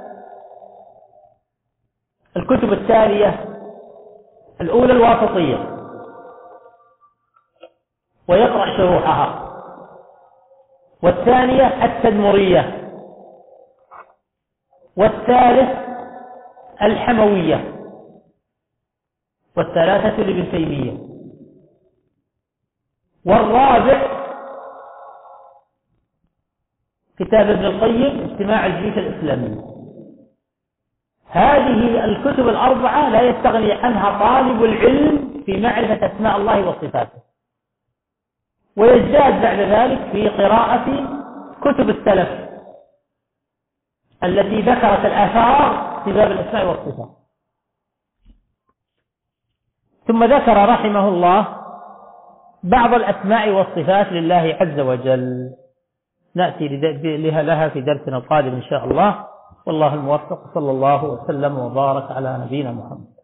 الكتب التالية: الأولى الواسطية، ويقرأ شروحها، والثانية التدمرية، والثالث الحموية، والثلاثة لابن تيمية، والرابع كتاب ابن القيم اجتماع الجيوش الإسلامية. هذه الكتب الأربعة لا يستغني عنها طالب العلم في معرفة أسماء الله وصفاته، ويزداد بعد ذلك في قراءة كتب السلف التي ذكرت الآثار في باب الأسماء والصفات. ثم ذكر رحمه الله بعض الأسماء والصفات لله عز وجل، نأتي لها في درسنا القادم إن شاء الله، والله الموفق، صلى الله وسلم وبارك على نبينا محمد.